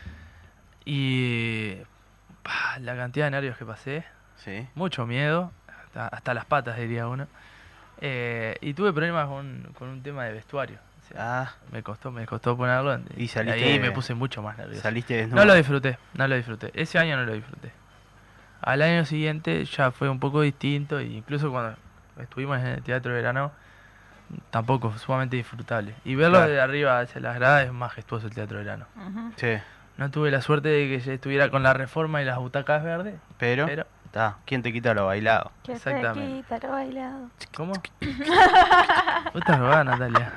Y pa, la cantidad de nervios que pasé, Sí. mucho miedo, hasta, hasta las patas diría uno. Eh, y tuve problemas con, con un tema de vestuario. O sea, Ah, me costó, me costó ponerlo. Y Y saliste- ahí me puse mucho más nervioso. saliste desnudo. No lo disfruté, no lo disfruté. Ese año no lo disfruté. Al año siguiente ya fue un poco distinto, e incluso cuando estuvimos en el teatro de verano, tampoco fue sumamente disfrutable. Y verlo Claro. de arriba hacia las gradas es majestuoso el teatro de verano. Ujú. Sí, No tuve la suerte de que ya estuviera con la reforma y las butacas verdes, pero, pero ta, ¿quién te quita lo bailado? Que te Exactamente. quita lo bailado. ¿cómo? Puta robada, Natalia.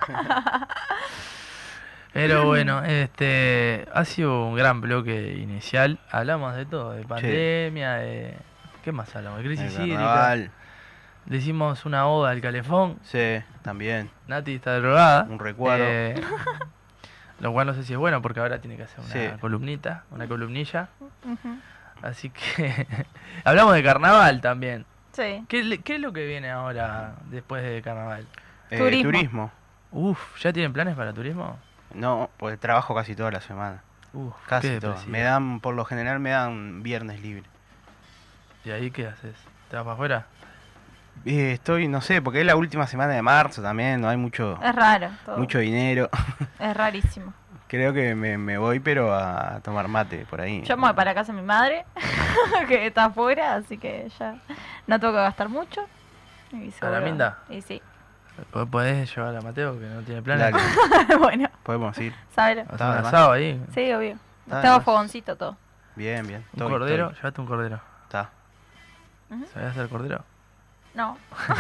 Pero bueno, este ha sido un gran bloque inicial. Hablamos de todo, de pandemia, de... ¿Qué más hablamos? De crisis El hídrica. carnaval. Le hicimos una oda al calefón. Sí, también. Nati está drogada. Un recuerdo. Eh, lo cual no sé si es bueno porque ahora tiene que hacer una Sí. columnita, una columnilla. Ujú. Así que hablamos de carnaval también. Sí. ¿Qué, le- qué es lo que viene ahora después de carnaval? Eh, Turismo. turismo. Uf, ¿ya tienen planes para turismo? No, pues trabajo casi toda la semana. Uf, Casi qué toda. depresivo. Me dan, por lo general me dan viernes libre. ¿Y ahí qué haces? ¿Te vas para afuera? Eh, estoy, no sé, porque es la última semana de marzo también, no hay mucho, Es raro. Todo. mucho dinero. Es rarísimo. Creo que me, me voy, pero a tomar mate por ahí. Yo me voy para casa de mi madre, que está afuera, así que ya no tengo que gastar mucho. Y ¿A la seguro- Minda? Y sí. ¿Po- ¿Podés llevar a Mateo que no tiene planes? Dale, Bueno, podemos ir. sábelo. ¿Hacer Está un de más. asado ahí? Sí, obvio. Está Tengo de más. fogoncito todo. Bien, bien. ¿Un Estoy, cordero? estoy. Llévate un cordero. Está. ¿Sabés hacer cordero? No.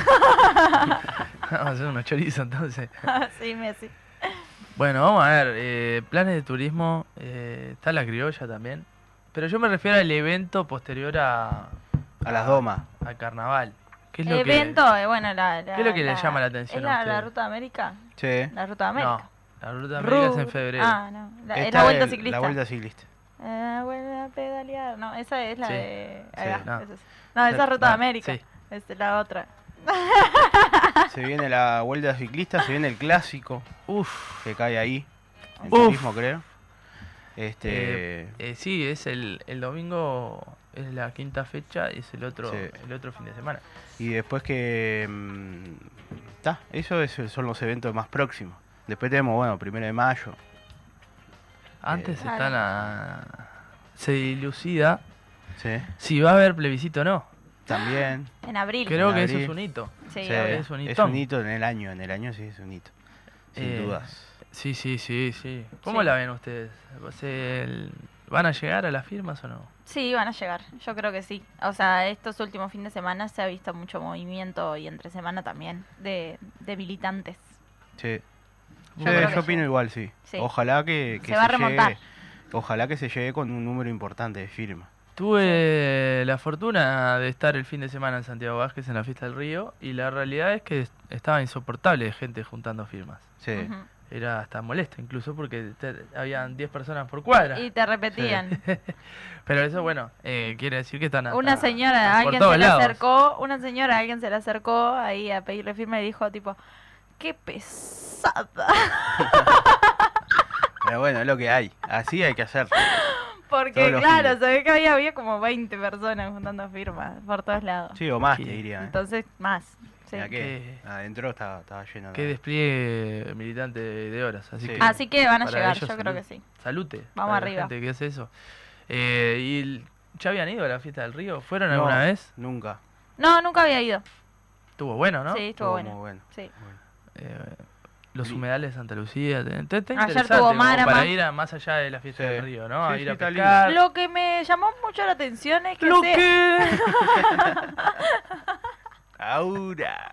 Vamos a hacer unos chorizos entonces. Sí, me sí. Bueno, vamos a ver, eh, planes de turismo, eh, está la criolla también, pero yo me refiero al evento posterior a, A las domas. al carnaval. ¿Qué es lo Evento, eh, bueno, la, la- ¿Qué es lo que le llama la atención ¿Es a la, ustedes? la Ruta de América? Sí. La Ruta de que...? América. No, la ruta de América es en Ru- febrero. Ah, no. La, es Esta la Vuelta es Ciclista. La vuelta ciclista. Eh, vuelve a pedalear. No, esa es la Sí. de... Sí, ahí va, no. esa es. No, esa es Ruta de No, América. sí. Es la otra. Se viene la vuelta ciclista, se viene el clásico Uf, que cae ahí. En Uf. turismo, creo. Este. eh, eh, sí, es el, el domingo, es la quinta fecha y es el otro, Sí. el otro fin de semana. Y después que... Está, eso es- son los eventos más próximos. Después tenemos, bueno, primero de mayo. Antes Eh, Claro. están a... se dilucida Sí. si va a haber plebiscito o no. También. En abril. Creo En que eso abril. es un hito. Sí, Sí, obvio. es un es hitón. un hito en el año. En el año sí es un hito. Sin Eh, dudas. Sí, sí, sí, sí. ¿Cómo Sí. la ven ustedes? ¿Se- el- ¿Van a llegar a las firmas o no? Sí, van a llegar. Yo creo que sí. O sea, estos últimos fines de semana se ha visto mucho movimiento y entre semana también de, de militantes. Sí. Yo Sí, creo que yo opino sí. igual, sí. Sí. Ojalá que, que Se va a remontar. llegue. Ojalá que se llegue con un número importante de firmas. Tuve la fortuna de estar el fin de semana en Santiago Vázquez en la fiesta del Río y la realidad es que estaba insoportable de gente juntando firmas. Sí. Ujú. Era hasta molesto incluso porque te- habían diez personas por cuadra. Y te repetían. Pero eso, bueno, eh, quiere decir que están hasta- Una señora, por alguien todos se le lados. acercó, una señora, alguien se le acercó ahí a pedirle firma y dijo tipo, qué pesada. Pero bueno, es lo que hay. Así hay que hacer. Porque Todos los claro, fines. se ve que había, había como veinte personas juntando firmas por todos lados. Sí, o más, Sí. te diría. ¿eh? Entonces, más. Sí. Mirá que Que- adentro estaba, estaba lleno Qué de... despliegue militante de horas. Así Sí. que Así que van a para llegar, ellos, yo creo que salud. sí. salute. Vamos para la arriba. gente que hace eso. Eh, ¿Y el- ya habían ido a la fiesta del Río? ¿Fueron No, alguna vez? Nunca. No, nunca había ido. Estuvo bueno, ¿no? Sí, estuvo Estuvo bueno. muy bueno. Sí. Bueno. Eh, los Sí. humedales de Santa Lucía. te- te- te Ayer interesante tuvo como Mara para más. ir a más allá de la fiesta Sí. del Río, ¿no? Sí, a ir sí, a está pescar. Lo que me llamó mucho la atención es que Lo se- que... Ahora.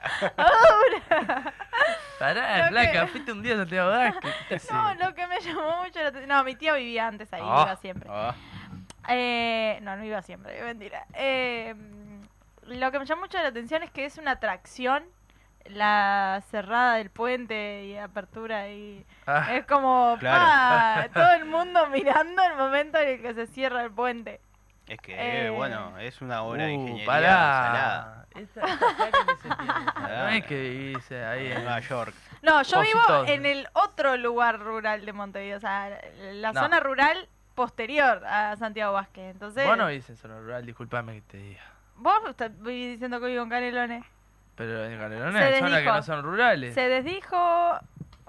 Pará, Lo flaca, que- fuiste un día a Santiago Vázquez. ¿qué te hace? No, lo que me llamó mucho la atención... No, mi tía vivía antes ahí, Ah. iba siempre. Ah, Eh, no, no iba siempre, mentira. Eh, lo que me llama mucho la atención es que es una atracción la cerrada del puente y apertura y Ah, es como Claro. pa, todo el mundo mirando el momento en el que se cierra el puente. Es que, Eh. bueno, es una obra de Uh, ingeniería pará. salada. Esta, esta acá que se tiene. No Salada. es que vivís ahí En en Nueva York. No, yo vivo Positos. en el otro lugar rural de Montevideo, o sea, la No. zona rural posterior a Santiago Vázquez. Entonces, Vos no vivís en zona rural, disculpame que te diga. vos estás diciendo que vivo en Canelones. Pero en Canelones Se hay zonas que desdijo. no son rurales. Se desdijo.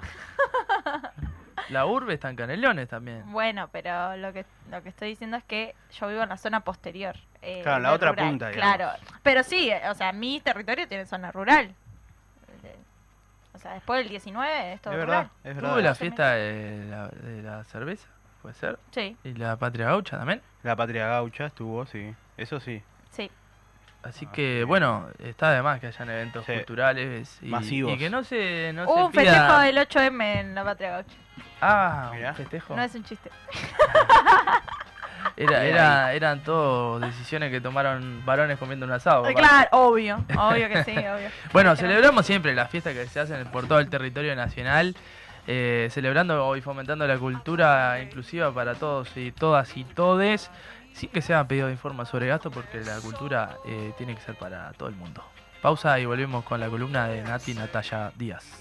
La urbe está en Canelones también. Bueno, pero lo que lo que estoy diciendo es que yo vivo en la zona posterior. eh, Claro, en la del otra rural. punta, digamos. Claro, pero sí, o sea, mi territorio tiene zona rural. Eh, O sea, después del diecinueve es todo Es rural. verdad, es verdad. Tuve la Se me- fiesta de la, de la cerveza, puede ser. Sí, Y la patria gaucha también. La patria gaucha estuvo, sí. Eso sí. sí. Así Ah, que, bien. bueno, está de más que hayan eventos Sí. culturales y, Masivos. y que no se, no Hubo se un pida... festejo del ocho eme en la Patria Gaucha. Ah, Mirá. un festejo. No es un chiste. Era, Bien era, eran todo decisiones que tomaron varones comiendo un asado. papá. Claro, obvio. Obvio que sí, obvio. Bueno, Pero- celebramos siempre las fiestas que se hacen por todo el territorio nacional, eh, celebrando y fomentando la cultura inclusiva para todos y todas y todes, sin que sean pedido de informa sobre gasto, porque la cultura eh, tiene que ser para todo el mundo. Pausa y volvemos con la columna de Nati Natalia Díaz.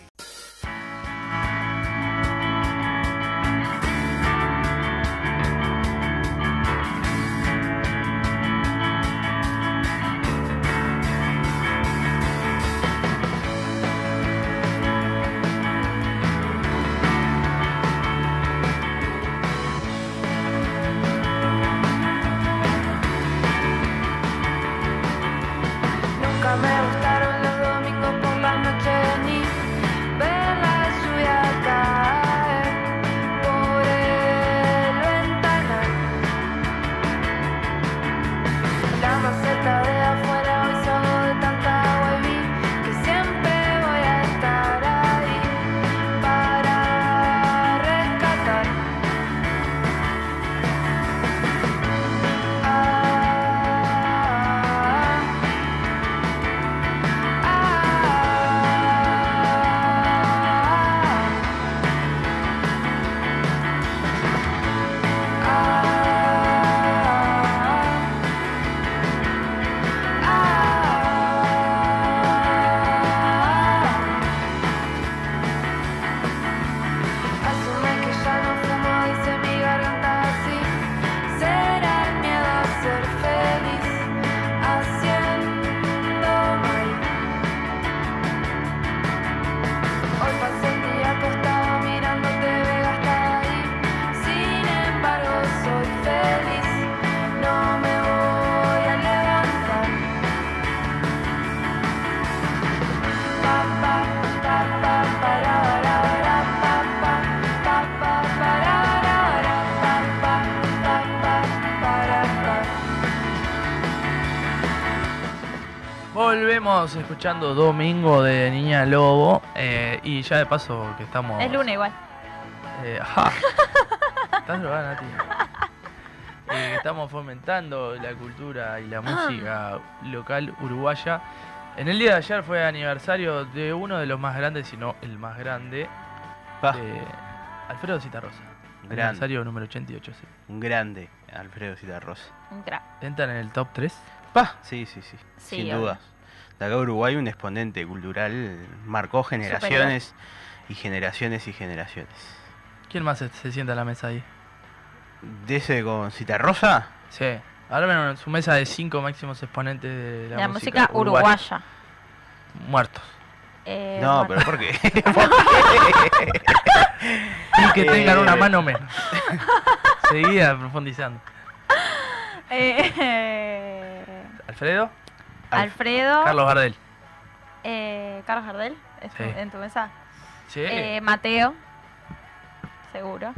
Nunca me gustaron los domingos por la noche ni ver la lluvia caer por el ventanal. La maceta de afuera hoy solo de tanta agua y vi que siempre voy a estar ahí para rescatar. Asume que ya no fumo, dice mi garganta así. Será el miedo a ser feliz, haciendo mal. Hoy pasé el día acostado mirando T V gastada ahí. Sin embargo soy feliz, no me voy a levantar. Pa, pa, pa, pa, para, para, para, pa, pa, pa, pa, para, para, pa, pa, pa, pa, para, pa. Volvemos escuchando Domingo de Niña Lobo eh, y ya de paso que estamos... Es lunes igual. Eh, ajá. Estás drogada, Nati. Eh, estamos fomentando la cultura y la música local uruguaya. En el día de ayer fue aniversario de uno de los más grandes, si no el más grande, Pa, de Alfredo Citarrosa. Grande. Aniversario número ochenta y ocho, sí. un grande Alfredo Citarrosa. Un crack. ¿Entran en el top tres? Pa, sí, sí, sí. Sí, sin obvio. dudas. De acá Uruguay un exponente cultural marcó generaciones y generaciones y generaciones. ¿Quién más se, se sienta a la mesa ahí? De ese con Citarrosa, Sí. Ahora ven su mesa de cinco máximos exponentes de la, La, música uruguaya. Muertos. Eh, no, bueno. pero ¿por qué? Y que tengan Eh. una mano menos. Seguida profundizando. Eh, eh, Alfredo, Alfredo. Carlos Gardel. eh, Carlos Gardel. ¿Es tu- Sí. en tu mesa? Sí. Eh, Mateo. Seguro.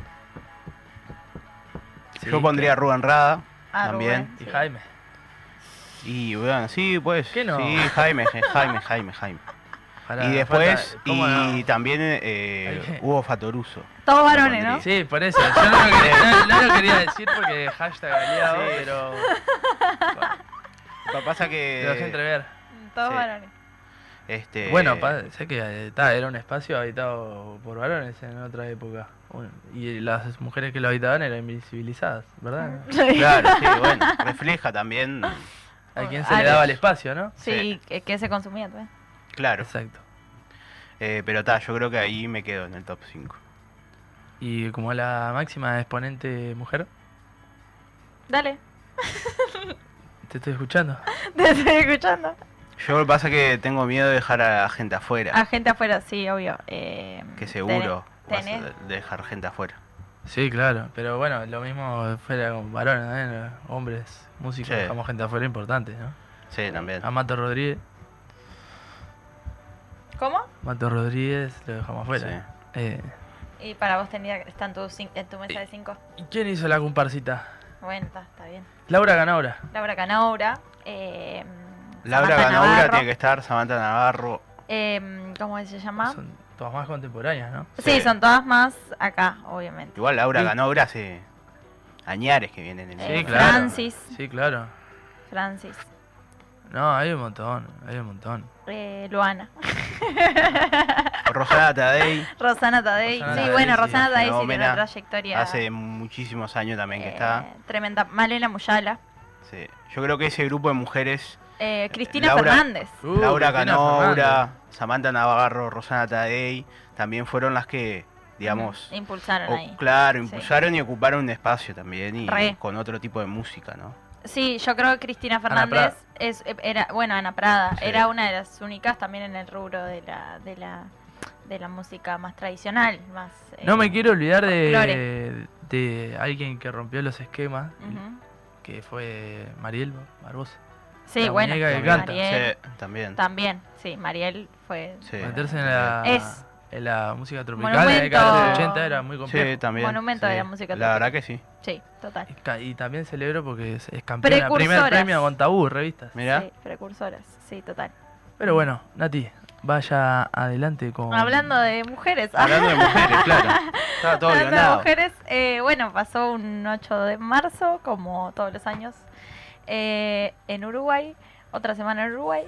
Sí, Yo pondría a que- Rubén Rada Ah, también. Rubén, Y sí. Jaime. Y bueno, sí, pues. ¿Qué no? Sí, Jaime, je- Jaime, Jaime, Jaime. Pará, y después, falta- ¿cómo y no? también eh, Hay que- Hugo Fatoruso. Todos varones, ¿no? Sí, por eso. Yo no lo quería, no- no lo quería decir porque hashtag aliado, Sí. pero Lo que pasa te que. lo dejé entrever. Todos Sí. varones. Este, Bueno, pa- sé que eh, ta, era un espacio habitado por varones en otra época. Bueno, y las mujeres que lo habitaban eran invisibilizadas, ¿verdad? Claro, sí, bueno, refleja también, A quien se Ah, le daba el espacio, ¿no? Sí, que, que se consumía también. claro. Exacto. Eh, pero está, yo creo que ahí me quedo en el top cinco. Y como la máxima exponente mujer, Dale, te estoy escuchando. te estoy escuchando. Yo lo que pasa es que tengo miedo de dejar a la gente afuera, A gente afuera, sí, obvio. Eh, que seguro vas tenés- a dejar gente afuera. Sí, claro, pero bueno, lo mismo fuera con varones, ¿eh? Hombres, músicos, Sí. dejamos gente afuera importante, ¿no? Sí, también. A Mato Rodríguez, ¿Cómo? Mato Rodríguez lo dejamos afuera. Sí. Eh, Y para vos tenía, está en tu, cin- en tu mesa de cinco. ¿Y quién hizo la comparsita? Bueno, está, está bien. Laura Ganaura. Laura Canaura. Eh, Laura Samantha Ganaura Navarro, tiene que estar, Samantha Navarro. eh, ¿Cómo se llama? Son todas más contemporáneas, ¿no? Sí, Sí. son todas más acá, obviamente. Igual Laura Sí. Ganaura hace añares que vienen en Eh, Sí, el claro. Francis. Sí, claro. Francis. No, hay un montón, hay un montón. Eh, Luana. Rosana Tadei, Rosana Tadei. Rosana Sí, Tadei, bueno, sí, Rosana Tadei sí tiene fenómena. una trayectoria. hace muchísimos años también que eh, está. Tremenda. Malena Muyala. Sí. Yo creo que ese grupo de mujeres, Eh, Cristina Laura- Fernández. Uh, Laura Cristina Canaura, Fernández. Samantha Navarro, Rosana Tadei, también fueron las que, digamos, Impulsaron o- ahí. claro, Sí. impulsaron y ocuparon un espacio también y Re. con otro tipo de música, ¿no? Sí, yo creo que Cristina Ana Fernández es, era, bueno, Ana Prada, Sí. era una de las únicas también en el rubro de la, de la, de la música más tradicional, más. eh, No me quiero olvidar de, folclore. de alguien que rompió los esquemas, Ujú. que fue Mariel Barbosa. Sí, La bueno, muñeca que También, canta. Mariel sí, también. también, sí, Mariel fue Sí. Meterse en la, Es. en la música tropical de la década de Monumento. los ochenta era muy complejo. Sí, también. Monumento sí. de la música La verdad que sí. sí, total. Y ca- Y también celebro porque es, es campeona. Primer Precursoras. premio con Tabú, revistas. Mirá. Sí, precursoras, sí, total. Pero bueno, Nati, vaya adelante con... Hablando de mujeres. Hablando de mujeres, claro. Estaba todo Hablando de guionado. mujeres, eh, bueno, pasó un ocho de marzo, como todos los años, eh, en Uruguay, otra semana en Uruguay.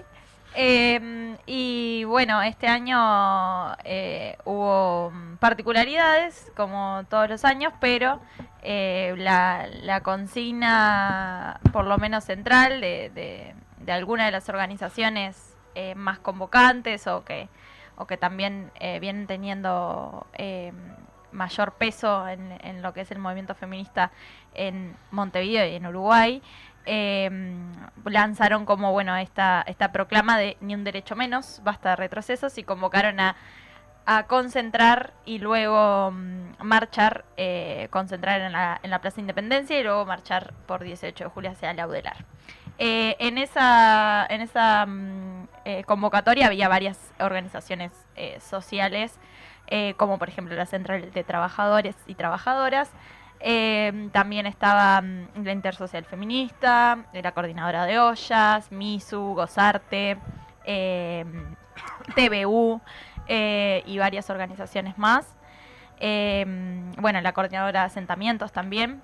Eh, y bueno, este año eh, hubo mm, particularidades, como todos los años, pero eh, la, la consigna, por lo menos central, de, de, de alguna de las organizaciones eh, más convocantes o que, o que también eh, vienen teniendo eh, mayor peso en, en lo que es el movimiento feminista en Montevideo y en Uruguay, eh, lanzaron como bueno esta, esta proclama de ni un derecho menos, basta de retrocesos, y convocaron a, a concentrar y luego mm, marchar, eh, concentrar en la, en la Plaza Independencia y luego marchar por dieciocho de julio hacia Laudelar. Eh, en esa, en esa mm, eh, convocatoria había varias organizaciones eh, sociales, eh, como por ejemplo la Central de Trabajadores y Trabajadoras. Eh, también estaba mm, la Intersocial Feminista, eh, la Coordinadora de Ollas, MISU, Gozarte, eh, T V U eh, y varias organizaciones más. Eh, bueno, la Coordinadora de Asentamientos también.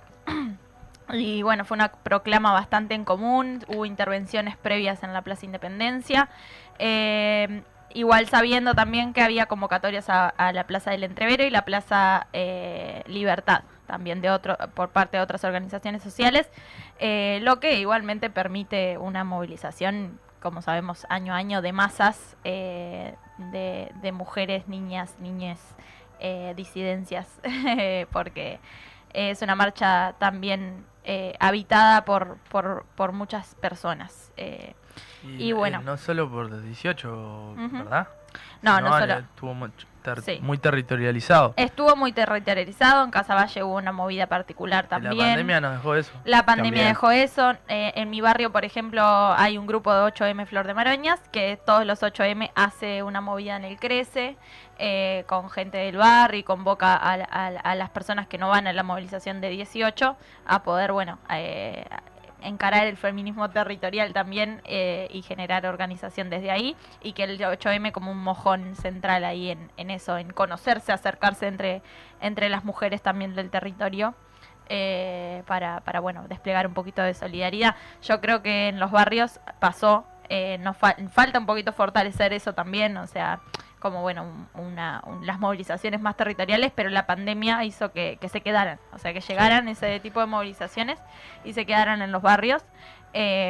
Y bueno, fue una proclama bastante en común, hubo intervenciones previas en la Plaza Independencia. Eh, Igual sabiendo también que había convocatorias a, a la Plaza del Entrevero y la Plaza eh, Libertad, también de otro, por parte de otras organizaciones sociales, eh, lo que igualmente permite una movilización, como sabemos, año a año de masas eh, de, de mujeres, niñas, niñes, eh, disidencias, porque es una marcha también eh, habitada por, por, por muchas personas. Eh, y bueno. eh, no solo por los dieciocho, Ujú. ¿verdad? no, Sino no le- solo. Estuvo mucho- ter- Sí. muy territorializado. Estuvo muy territorializado, en Casaballe hubo una movida particular también. La pandemia nos dejó eso. La pandemia También. dejó eso. Eh, en mi barrio, por ejemplo, hay un grupo de ocho eme Flor de Maroñas, que todos los ocho eme hace una movida en el Crece, eh, con gente del barrio y convoca a, a- a las personas que no van a la movilización de dieciocho a poder, bueno, eh, encarar el feminismo territorial también eh, y generar organización desde ahí, y que el ocho eme como un mojón central ahí en, en eso, en conocerse, acercarse entre, entre las mujeres también del territorio. Eh, para, para bueno, desplegar un poquito de solidaridad. Yo creo que en los barrios pasó, eh, nos fa- falta un poquito fortalecer eso también, o sea, como bueno, un- una, un- las movilizaciones más territoriales, pero la pandemia hizo que, que se quedaran, o sea, que llegaran ese tipo de movilizaciones y se quedaran en los barrios. Eh,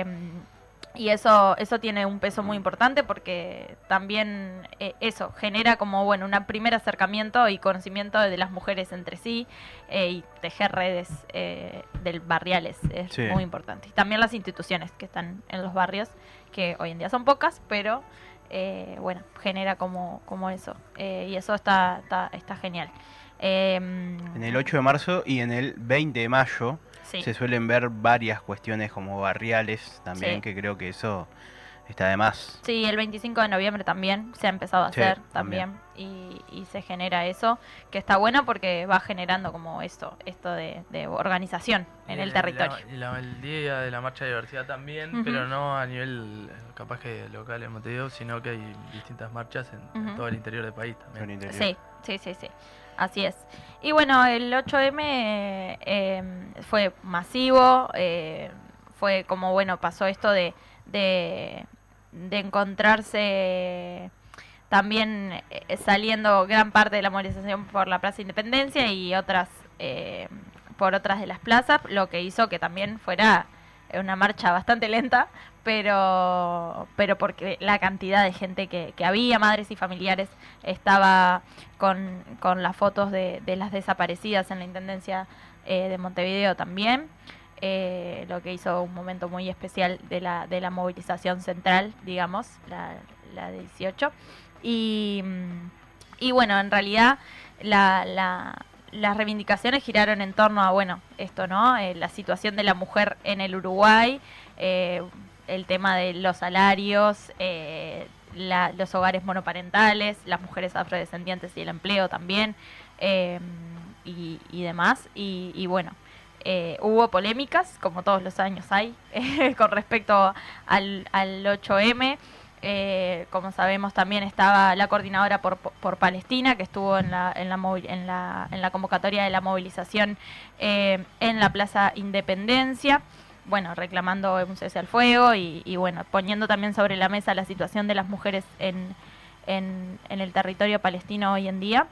y eso eso tiene un peso muy importante porque también eh, eso genera como bueno un primer acercamiento y conocimiento de las mujeres entre sí, eh, y tejer redes eh, del barriales es Sí. muy importante. Y también las instituciones que están en los barrios, que hoy en día son pocas, pero eh, bueno, genera como, como eso. Eh, y eso está, está, está genial. Eh, En el ocho de marzo y en el veinte de mayo sí. se suelen ver varias cuestiones como barriales también, Sí. que creo que eso está de más. Sí, el veinticinco de noviembre también se ha empezado a Sí, hacer también. también, y, y se genera eso, que está bueno porque va generando como esto, esto de, de organización en Y el la- territorio. y la- el día de la marcha de diversidad también, Ujú. pero no a nivel eh, capaz que local en Montevideo, sino que hay distintas marchas en, en Ujú. todo el interior del país Con también. interior. Sí, sí, sí, sí. Así es. Y bueno, el ocho eme eh, eh, fue masivo, eh, fue como, bueno, pasó esto de, de, de encontrarse también eh, saliendo gran parte de la movilización por la Plaza Independencia y otras eh, por otras de las plazas, lo que hizo que también fuera una marcha bastante lenta, pero pero porque la cantidad de gente que, que había, madres y familiares, estaba con, con las fotos de, de las desaparecidas en la Intendencia eh, de Montevideo también, eh, lo que hizo un momento muy especial de la, de la movilización central, digamos, la, la de dieciocho. Y, mm, y bueno, en realidad la, la, las reivindicaciones giraron en torno a, bueno, esto, ¿no? Eh, la situación de la mujer en el Uruguay, eh, el tema de los salarios, eh, la- los hogares monoparentales, las mujeres afrodescendientes y el empleo también, eh, y, y demás. Y, y bueno, eh, hubo polémicas, como todos los años hay, con respecto al, al ocho eme. Eh, como sabemos, también estaba la coordinadora por, por Palestina, que estuvo en la, en la, movi- en la, en la convocatoria de la movilización eh, en la Plaza Independencia, bueno, reclamando un cese al fuego y, y bueno, poniendo también sobre la mesa la situación de las mujeres en, en, en el territorio palestino hoy en día.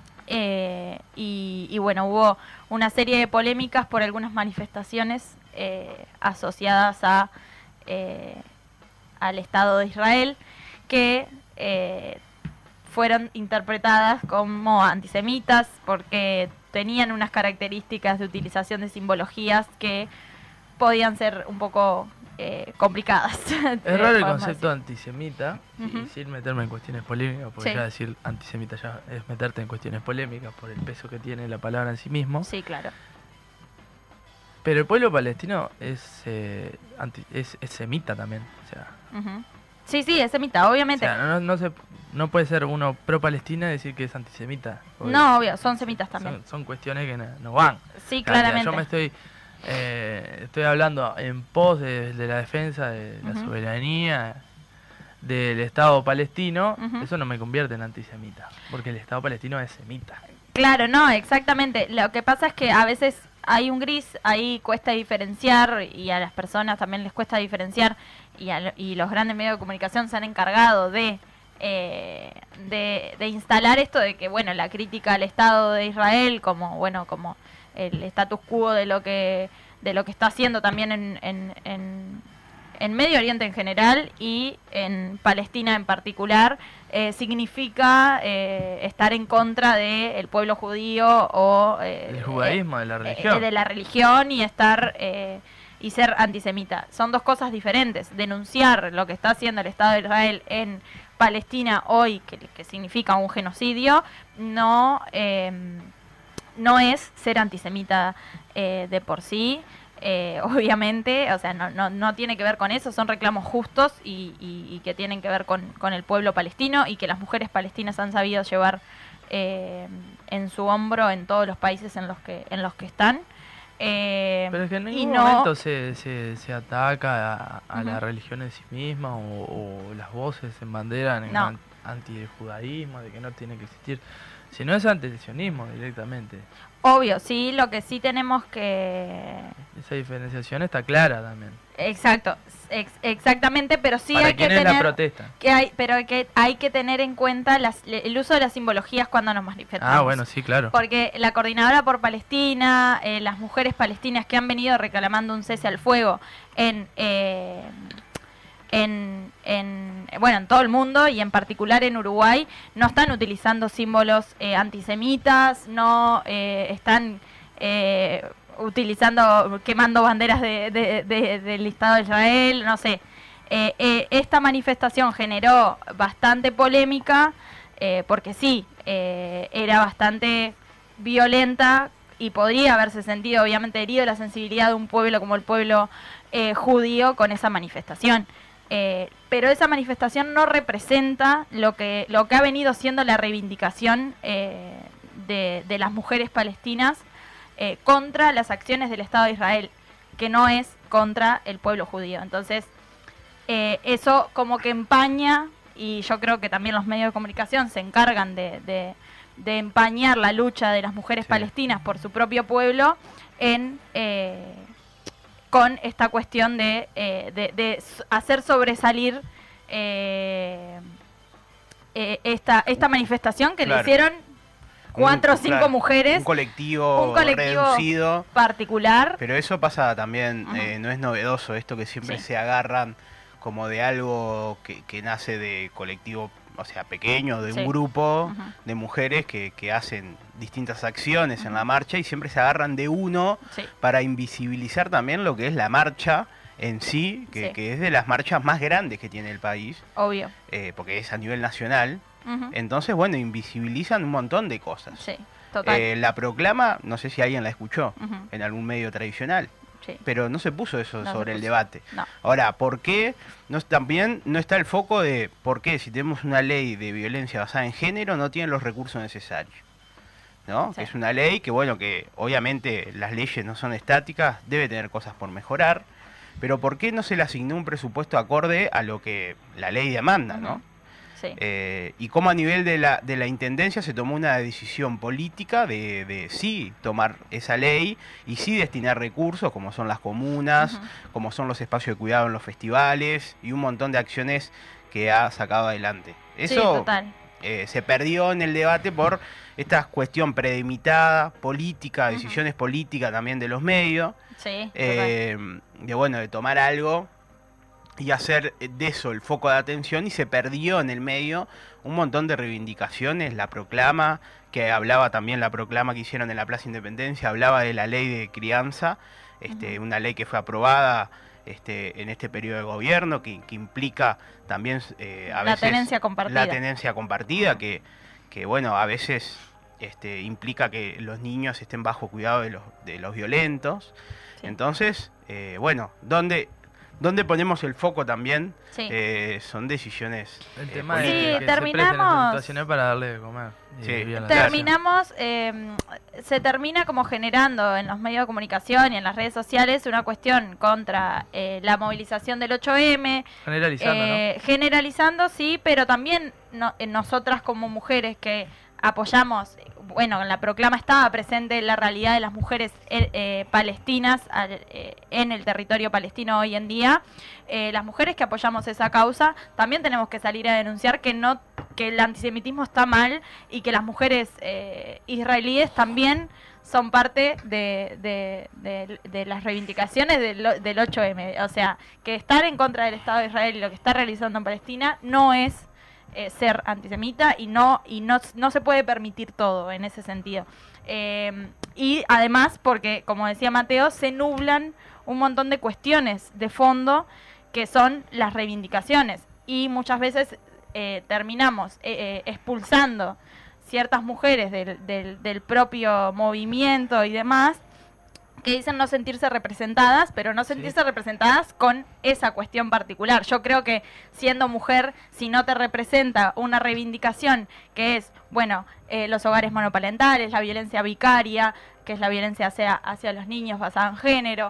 Eh, y, y bueno, hubo una serie de polémicas por algunas manifestaciones eh, asociadas a eh, al Estado de Israel, que eh, fueron interpretadas como antisemitas porque tenían unas características de utilización de simbologías que podían ser un poco eh, complicadas. Es raro el concepto antisemita, y Ujú. sin meterme en cuestiones polémicas, porque Sí. ya decir antisemita ya es meterte en cuestiones polémicas por el peso que tiene la palabra en sí mismo. Sí, claro. Pero el pueblo palestino es, eh, anti- es, es semita también. O sea, Ujú. Sí, sí, es semita, o obviamente. sea, no, no, se, no puede ser uno pro Palestina y decir que es antisemita. porque No, obvio, son semitas también. Son, son cuestiones que no, no van. Sí, O sea, claramente. Yo me estoy eh, estoy hablando en pos de, de la defensa de la Ujú. soberanía del Estado palestino. Ujú. Eso no me convierte en antisemita, porque el Estado palestino es semita. Claro, no, exactamente. Lo que pasa es que a veces hay un gris, ahí cuesta diferenciar y a las personas también les cuesta diferenciar y, a lo- y los grandes medios de comunicación se han encargado de, eh, de, de instalar esto de que, bueno, la crítica al Estado de Israel como, bueno, como el status quo de lo que, de lo que está haciendo también en, en, en, en Medio Oriente en general y en Palestina en particular, eh, significa eh, estar en contra del pueblo judío o eh, El judaísmo, de la eh, religión. eh, de la religión y estar eh, y ser antisemita. Son dos cosas diferentes. Denunciar lo que está haciendo el Estado de Israel en Palestina hoy, que, que significa un genocidio, no eh, no es ser antisemita eh, de por sí. Eh, obviamente, o sea, no, no, no tiene que ver con eso, son reclamos justos y, y- y que tienen que ver con, con el pueblo palestino y que las mujeres palestinas han sabido llevar eh, en su hombro en todos los países en los que en los que están. Eh, Pero es que en y ningún no- momento se, se, se ataca a, a la Ujú. religión en sí misma o, o las voces se embanderan en No. an- anti el judaísmo, de que no tiene que existir. Si no es antisionismo directamente. Obvio, sí, lo que sí tenemos que... Esa diferenciación está clara también. Exacto, ex- exactamente, pero sí Para hay que quienes la tener... protestan. Que hay, pero que hay que tener en cuenta las- el uso de las simbologías cuando nos manifestamos. Ah, bueno, sí, claro. Porque la Coordinadora por Palestina, eh, las mujeres palestinas que han venido reclamando un cese al fuego en, eh, en, en, bueno, en todo el mundo y en particular en Uruguay, no están utilizando símbolos eh, antisemitas, no eh, están eh, utilizando, quemando banderas de, de- de- del Estado de Israel, no sé. Eh, eh, esta manifestación generó bastante polémica eh, porque sí, eh, era bastante violenta y podría haberse sentido obviamente herido la sensibilidad de un pueblo como el pueblo eh, judío con esa manifestación. Eh, pero esa manifestación no representa lo que, lo que ha venido siendo la reivindicación eh, de, de las mujeres palestinas eh, contra las acciones del Estado de Israel, que no es contra el pueblo judío. Entonces, eh, eso como que empaña, y yo creo que también los medios de comunicación se encargan de, de, de empañar la lucha de las mujeres Sí. palestinas por su propio pueblo en... eh, con esta cuestión de, eh, de, de s- hacer sobresalir eh, eh, esta, esta manifestación que Claro. le hicieron cuatro o Un- cinco claro, mujeres Un colectivo, un colectivo reducido. particular. Pero eso pasa también, Ujú. eh, no es novedoso esto que siempre Sí. se agarran como de algo que, que nace de colectivo, o sea, pequeño, de Sí. un grupo Ujú. de mujeres que, que hacen distintas acciones en Ujú. la marcha y siempre se agarran de uno Sí, para invisibilizar también lo que es la marcha en sí, que, Sí. que es de las marchas más grandes que tiene el país, obvio. eh, porque es a nivel nacional. Ujú. Entonces, bueno, invisibilizan un montón de cosas. Sí, total. Eh, la proclama, no sé si alguien la escuchó Ujú. en algún medio tradicional, Sí. pero no se puso eso No se sobre el puso. debate. No. Ahora, ¿por qué? No, también no está el foco de por qué si tenemos una ley de violencia basada en género no tienen los recursos necesarios. ¿No? Sí. Que es una ley que, bueno, que obviamente las leyes no son estáticas, debe tener cosas por mejorar, pero ¿por qué no se le asignó un presupuesto acorde a lo que la ley demanda, Ujú. ¿no? Sí. Eh, y cómo a nivel de la, de la Intendencia se tomó una decisión política de, de sí tomar esa ley y sí destinar recursos, como son las comunas, Ujú. como son los espacios de cuidado en los festivales y un montón de acciones que ha sacado adelante. Sí, Eso total. eh, se perdió en el debate por esta cuestión predimitada, política, Ujú. decisiones políticas también de los medios, Sí, total. eh, de bueno, de tomar algo y hacer de eso el foco de atención y se perdió en el medio un montón de reivindicaciones, la proclama, que hablaba también la proclama que hicieron en la Plaza Independencia, hablaba de la ley de crianza, este, Ujú. una ley que fue aprobada este, en este periodo de gobierno, que, que implica también eh, a La veces tenencia compartida. la tenencia compartida, que, que bueno, a veces este, implica que los niños estén bajo cuidado de los, de los violentos. Sí. Entonces, eh, bueno, ¿dónde, ¿dónde ponemos el foco también? Sí. Eh, son decisiones El eh, tema es Sí, que, políticas. que se presten terminamos- las situaciones para darle de comer. y Sí. vivir en la Terminamos, eh, se termina como generando en los medios de comunicación y en las redes sociales una cuestión contra eh, la movilización del ocho eme, calle. Generalizando, eh, generalizando, sí, pero también no- eh, nosotras como mujeres que apoyamos, bueno, en la proclama estaba presente la realidad de las mujeres eh, eh, palestinas al- eh, en el territorio palestino hoy en día. Eh, las mujeres que apoyamos esa causa también tenemos que salir a denunciar que no que el antisemitismo está mal y que las mujeres eh, israelíes también son parte de, de- de- de las reivindicaciones del, o- del ocho eme. O sea, que estar en contra del Estado de Israel y lo que está realizando en Palestina no es eh, ser antisemita y no y no, no se puede permitir todo en ese sentido. Eh, y además, porque, como decía Mateo, se nublan un montón de cuestiones de fondo que son las reivindicaciones. Y muchas veces eh, terminamos eh, eh, expulsando ciertas mujeres del, del, del propio movimiento y demás, que dicen no sentirse representadas, pero no sentirse representadas con esa cuestión particular. Yo creo que siendo mujer, si no te representa una reivindicación que es, bueno, eh, los hogares monoparentales, la violencia vicaria, que es la violencia hacia, hacia los niños basada en género,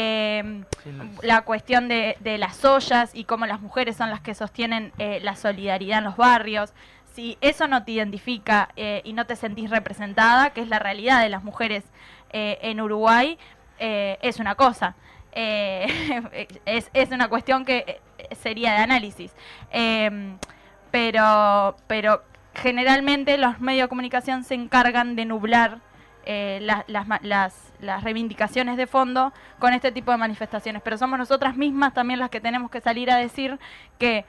eh, Sí, no- la cuestión de, de las ollas y cómo las mujeres son las que sostienen eh, la solidaridad en los barrios. si eso no te identifica eh, y no te sentís representada, que es la realidad de las mujeres eh, en Uruguay, eh, es una cosa. Eh, es, es una cuestión que sería de análisis. Eh, pero, pero generalmente los medios de comunicación se encargan de nublar eh, las, las, las, las reivindicaciones de fondo con este tipo de manifestaciones. Pero somos nosotras mismas también las que tenemos que salir a decir que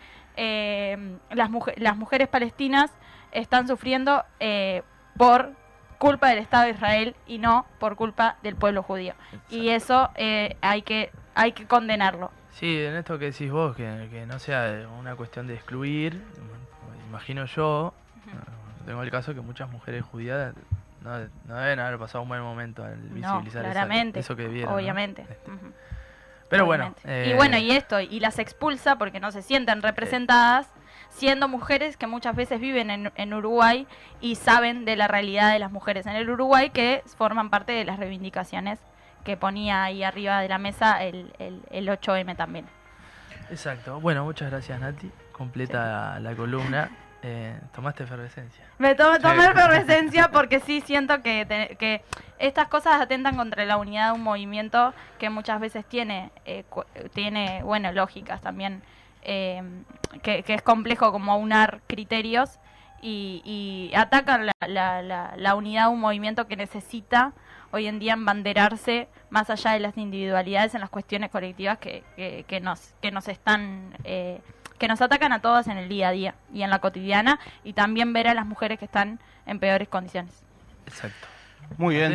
eh, las, mujer, las mujeres palestinas están sufriendo eh, por culpa del Estado de Israel y no por culpa del pueblo judío. Exacto. Y eso eh, hay que hay que condenarlo. Sí, en esto que decís vos, que, que no sea una cuestión de excluir, imagino yo, uh-huh. tengo el caso que muchas mujeres judías no, no deben haber pasado un buen momento al visibilizar no, claramente, esa, eso que vieron. Obviamente. ¿no? Este. Uh-huh. Pero obviamente. bueno. Eh, y bueno, y esto, y las expulsa porque no se sienten representadas, eh. siendo mujeres que muchas veces viven en, en Uruguay y saben de la realidad de las mujeres en el Uruguay, que forman parte de las reivindicaciones que ponía ahí arriba de la mesa el, el, el ocho eme también. Exacto. Bueno, muchas gracias, Nati. Completa sí. la columna. Eh, ¿Tomaste efervescencia? Me to tomé sí. efervescencia porque sí siento que, te que estas cosas atentan contra la unidad de un movimiento que muchas veces tiene, eh, tiene bueno, lógicas también, eh, que, que es complejo como aunar criterios y, y atacan la, la, la, la unidad de un movimiento que necesita hoy en día embanderarse más allá de las individualidades en las cuestiones colectivas que, que, que nos que nos están eh, que nos atacan a todas en el día a día y en la cotidiana, y también ver a las mujeres que están en peores condiciones. Exacto. Muy bien.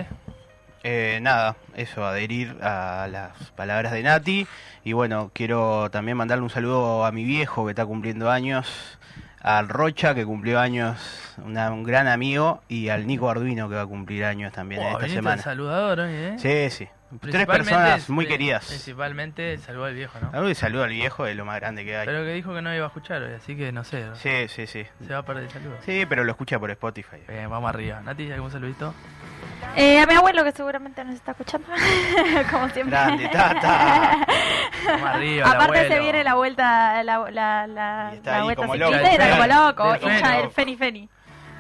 Eh, nada, eso, adherir a las palabras de Nati. Y bueno, quiero también mandarle un saludo a mi viejo que está cumpliendo años, al Rocha que cumplió años, una, un gran amigo, y al Nico Arduino que va a cumplir años también oh, en esta semana. Saludador, ¿eh? Sí, sí. Tres personas muy queridas. Principalmente saludo al viejo, ¿no? Saludo y saludo al viejo es lo más grande que hay. Pero que dijo que no iba a escuchar hoy, así que no sé. ¿no? Sí, sí, sí. Se va a perder el saludo. Sí, pero lo escucha por Spotify. Bien, vamos arriba. Nati, ¿algún saludito? Eh, a mi abuelo, que seguramente nos está escuchando. Como siempre. Grande, tata. Vamos arriba, aparte abuelo. Se viene la vuelta, la, la, la, y está la ahí vuelta como ciclista, como loco, del hincha del Feni Feni.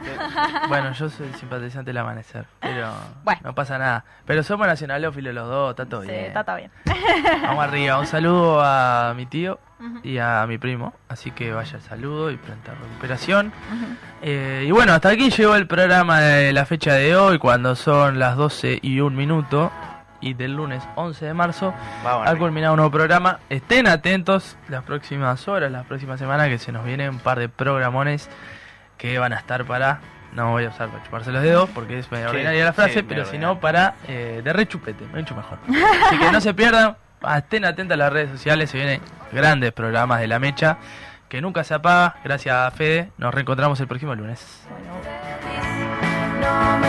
Bueno, yo soy simpatizante del Amanecer, pero bueno. no pasa nada. Pero somos nacionalófilos los dos, está todo sí, bien. está todo bien. Vamos arriba, un saludo a mi tío uh-huh. y a mi primo, así que vaya el saludo y pronta recuperación. Uh-huh. eh, y bueno, hasta aquí llegó el programa de la fecha de hoy, cuando son las doce y un minuto y del lunes once de marzo. Vamos ha arriba. culminado un nuevo programa. Estén atentos las próximas horas, las próximas semanas, que se nos vienen un par de programones que van a estar para, no voy a usar para chuparse los dedos porque es medio sí, ordinaria la frase, sí, pero si ordinaria. no para eh, de rechupete, mucho mejor. Así que no se pierdan, estén atentos a las redes sociales, se vienen grandes programas de La Mecha, que nunca se apaga. Gracias a Fede, nos reencontramos el próximo lunes. No me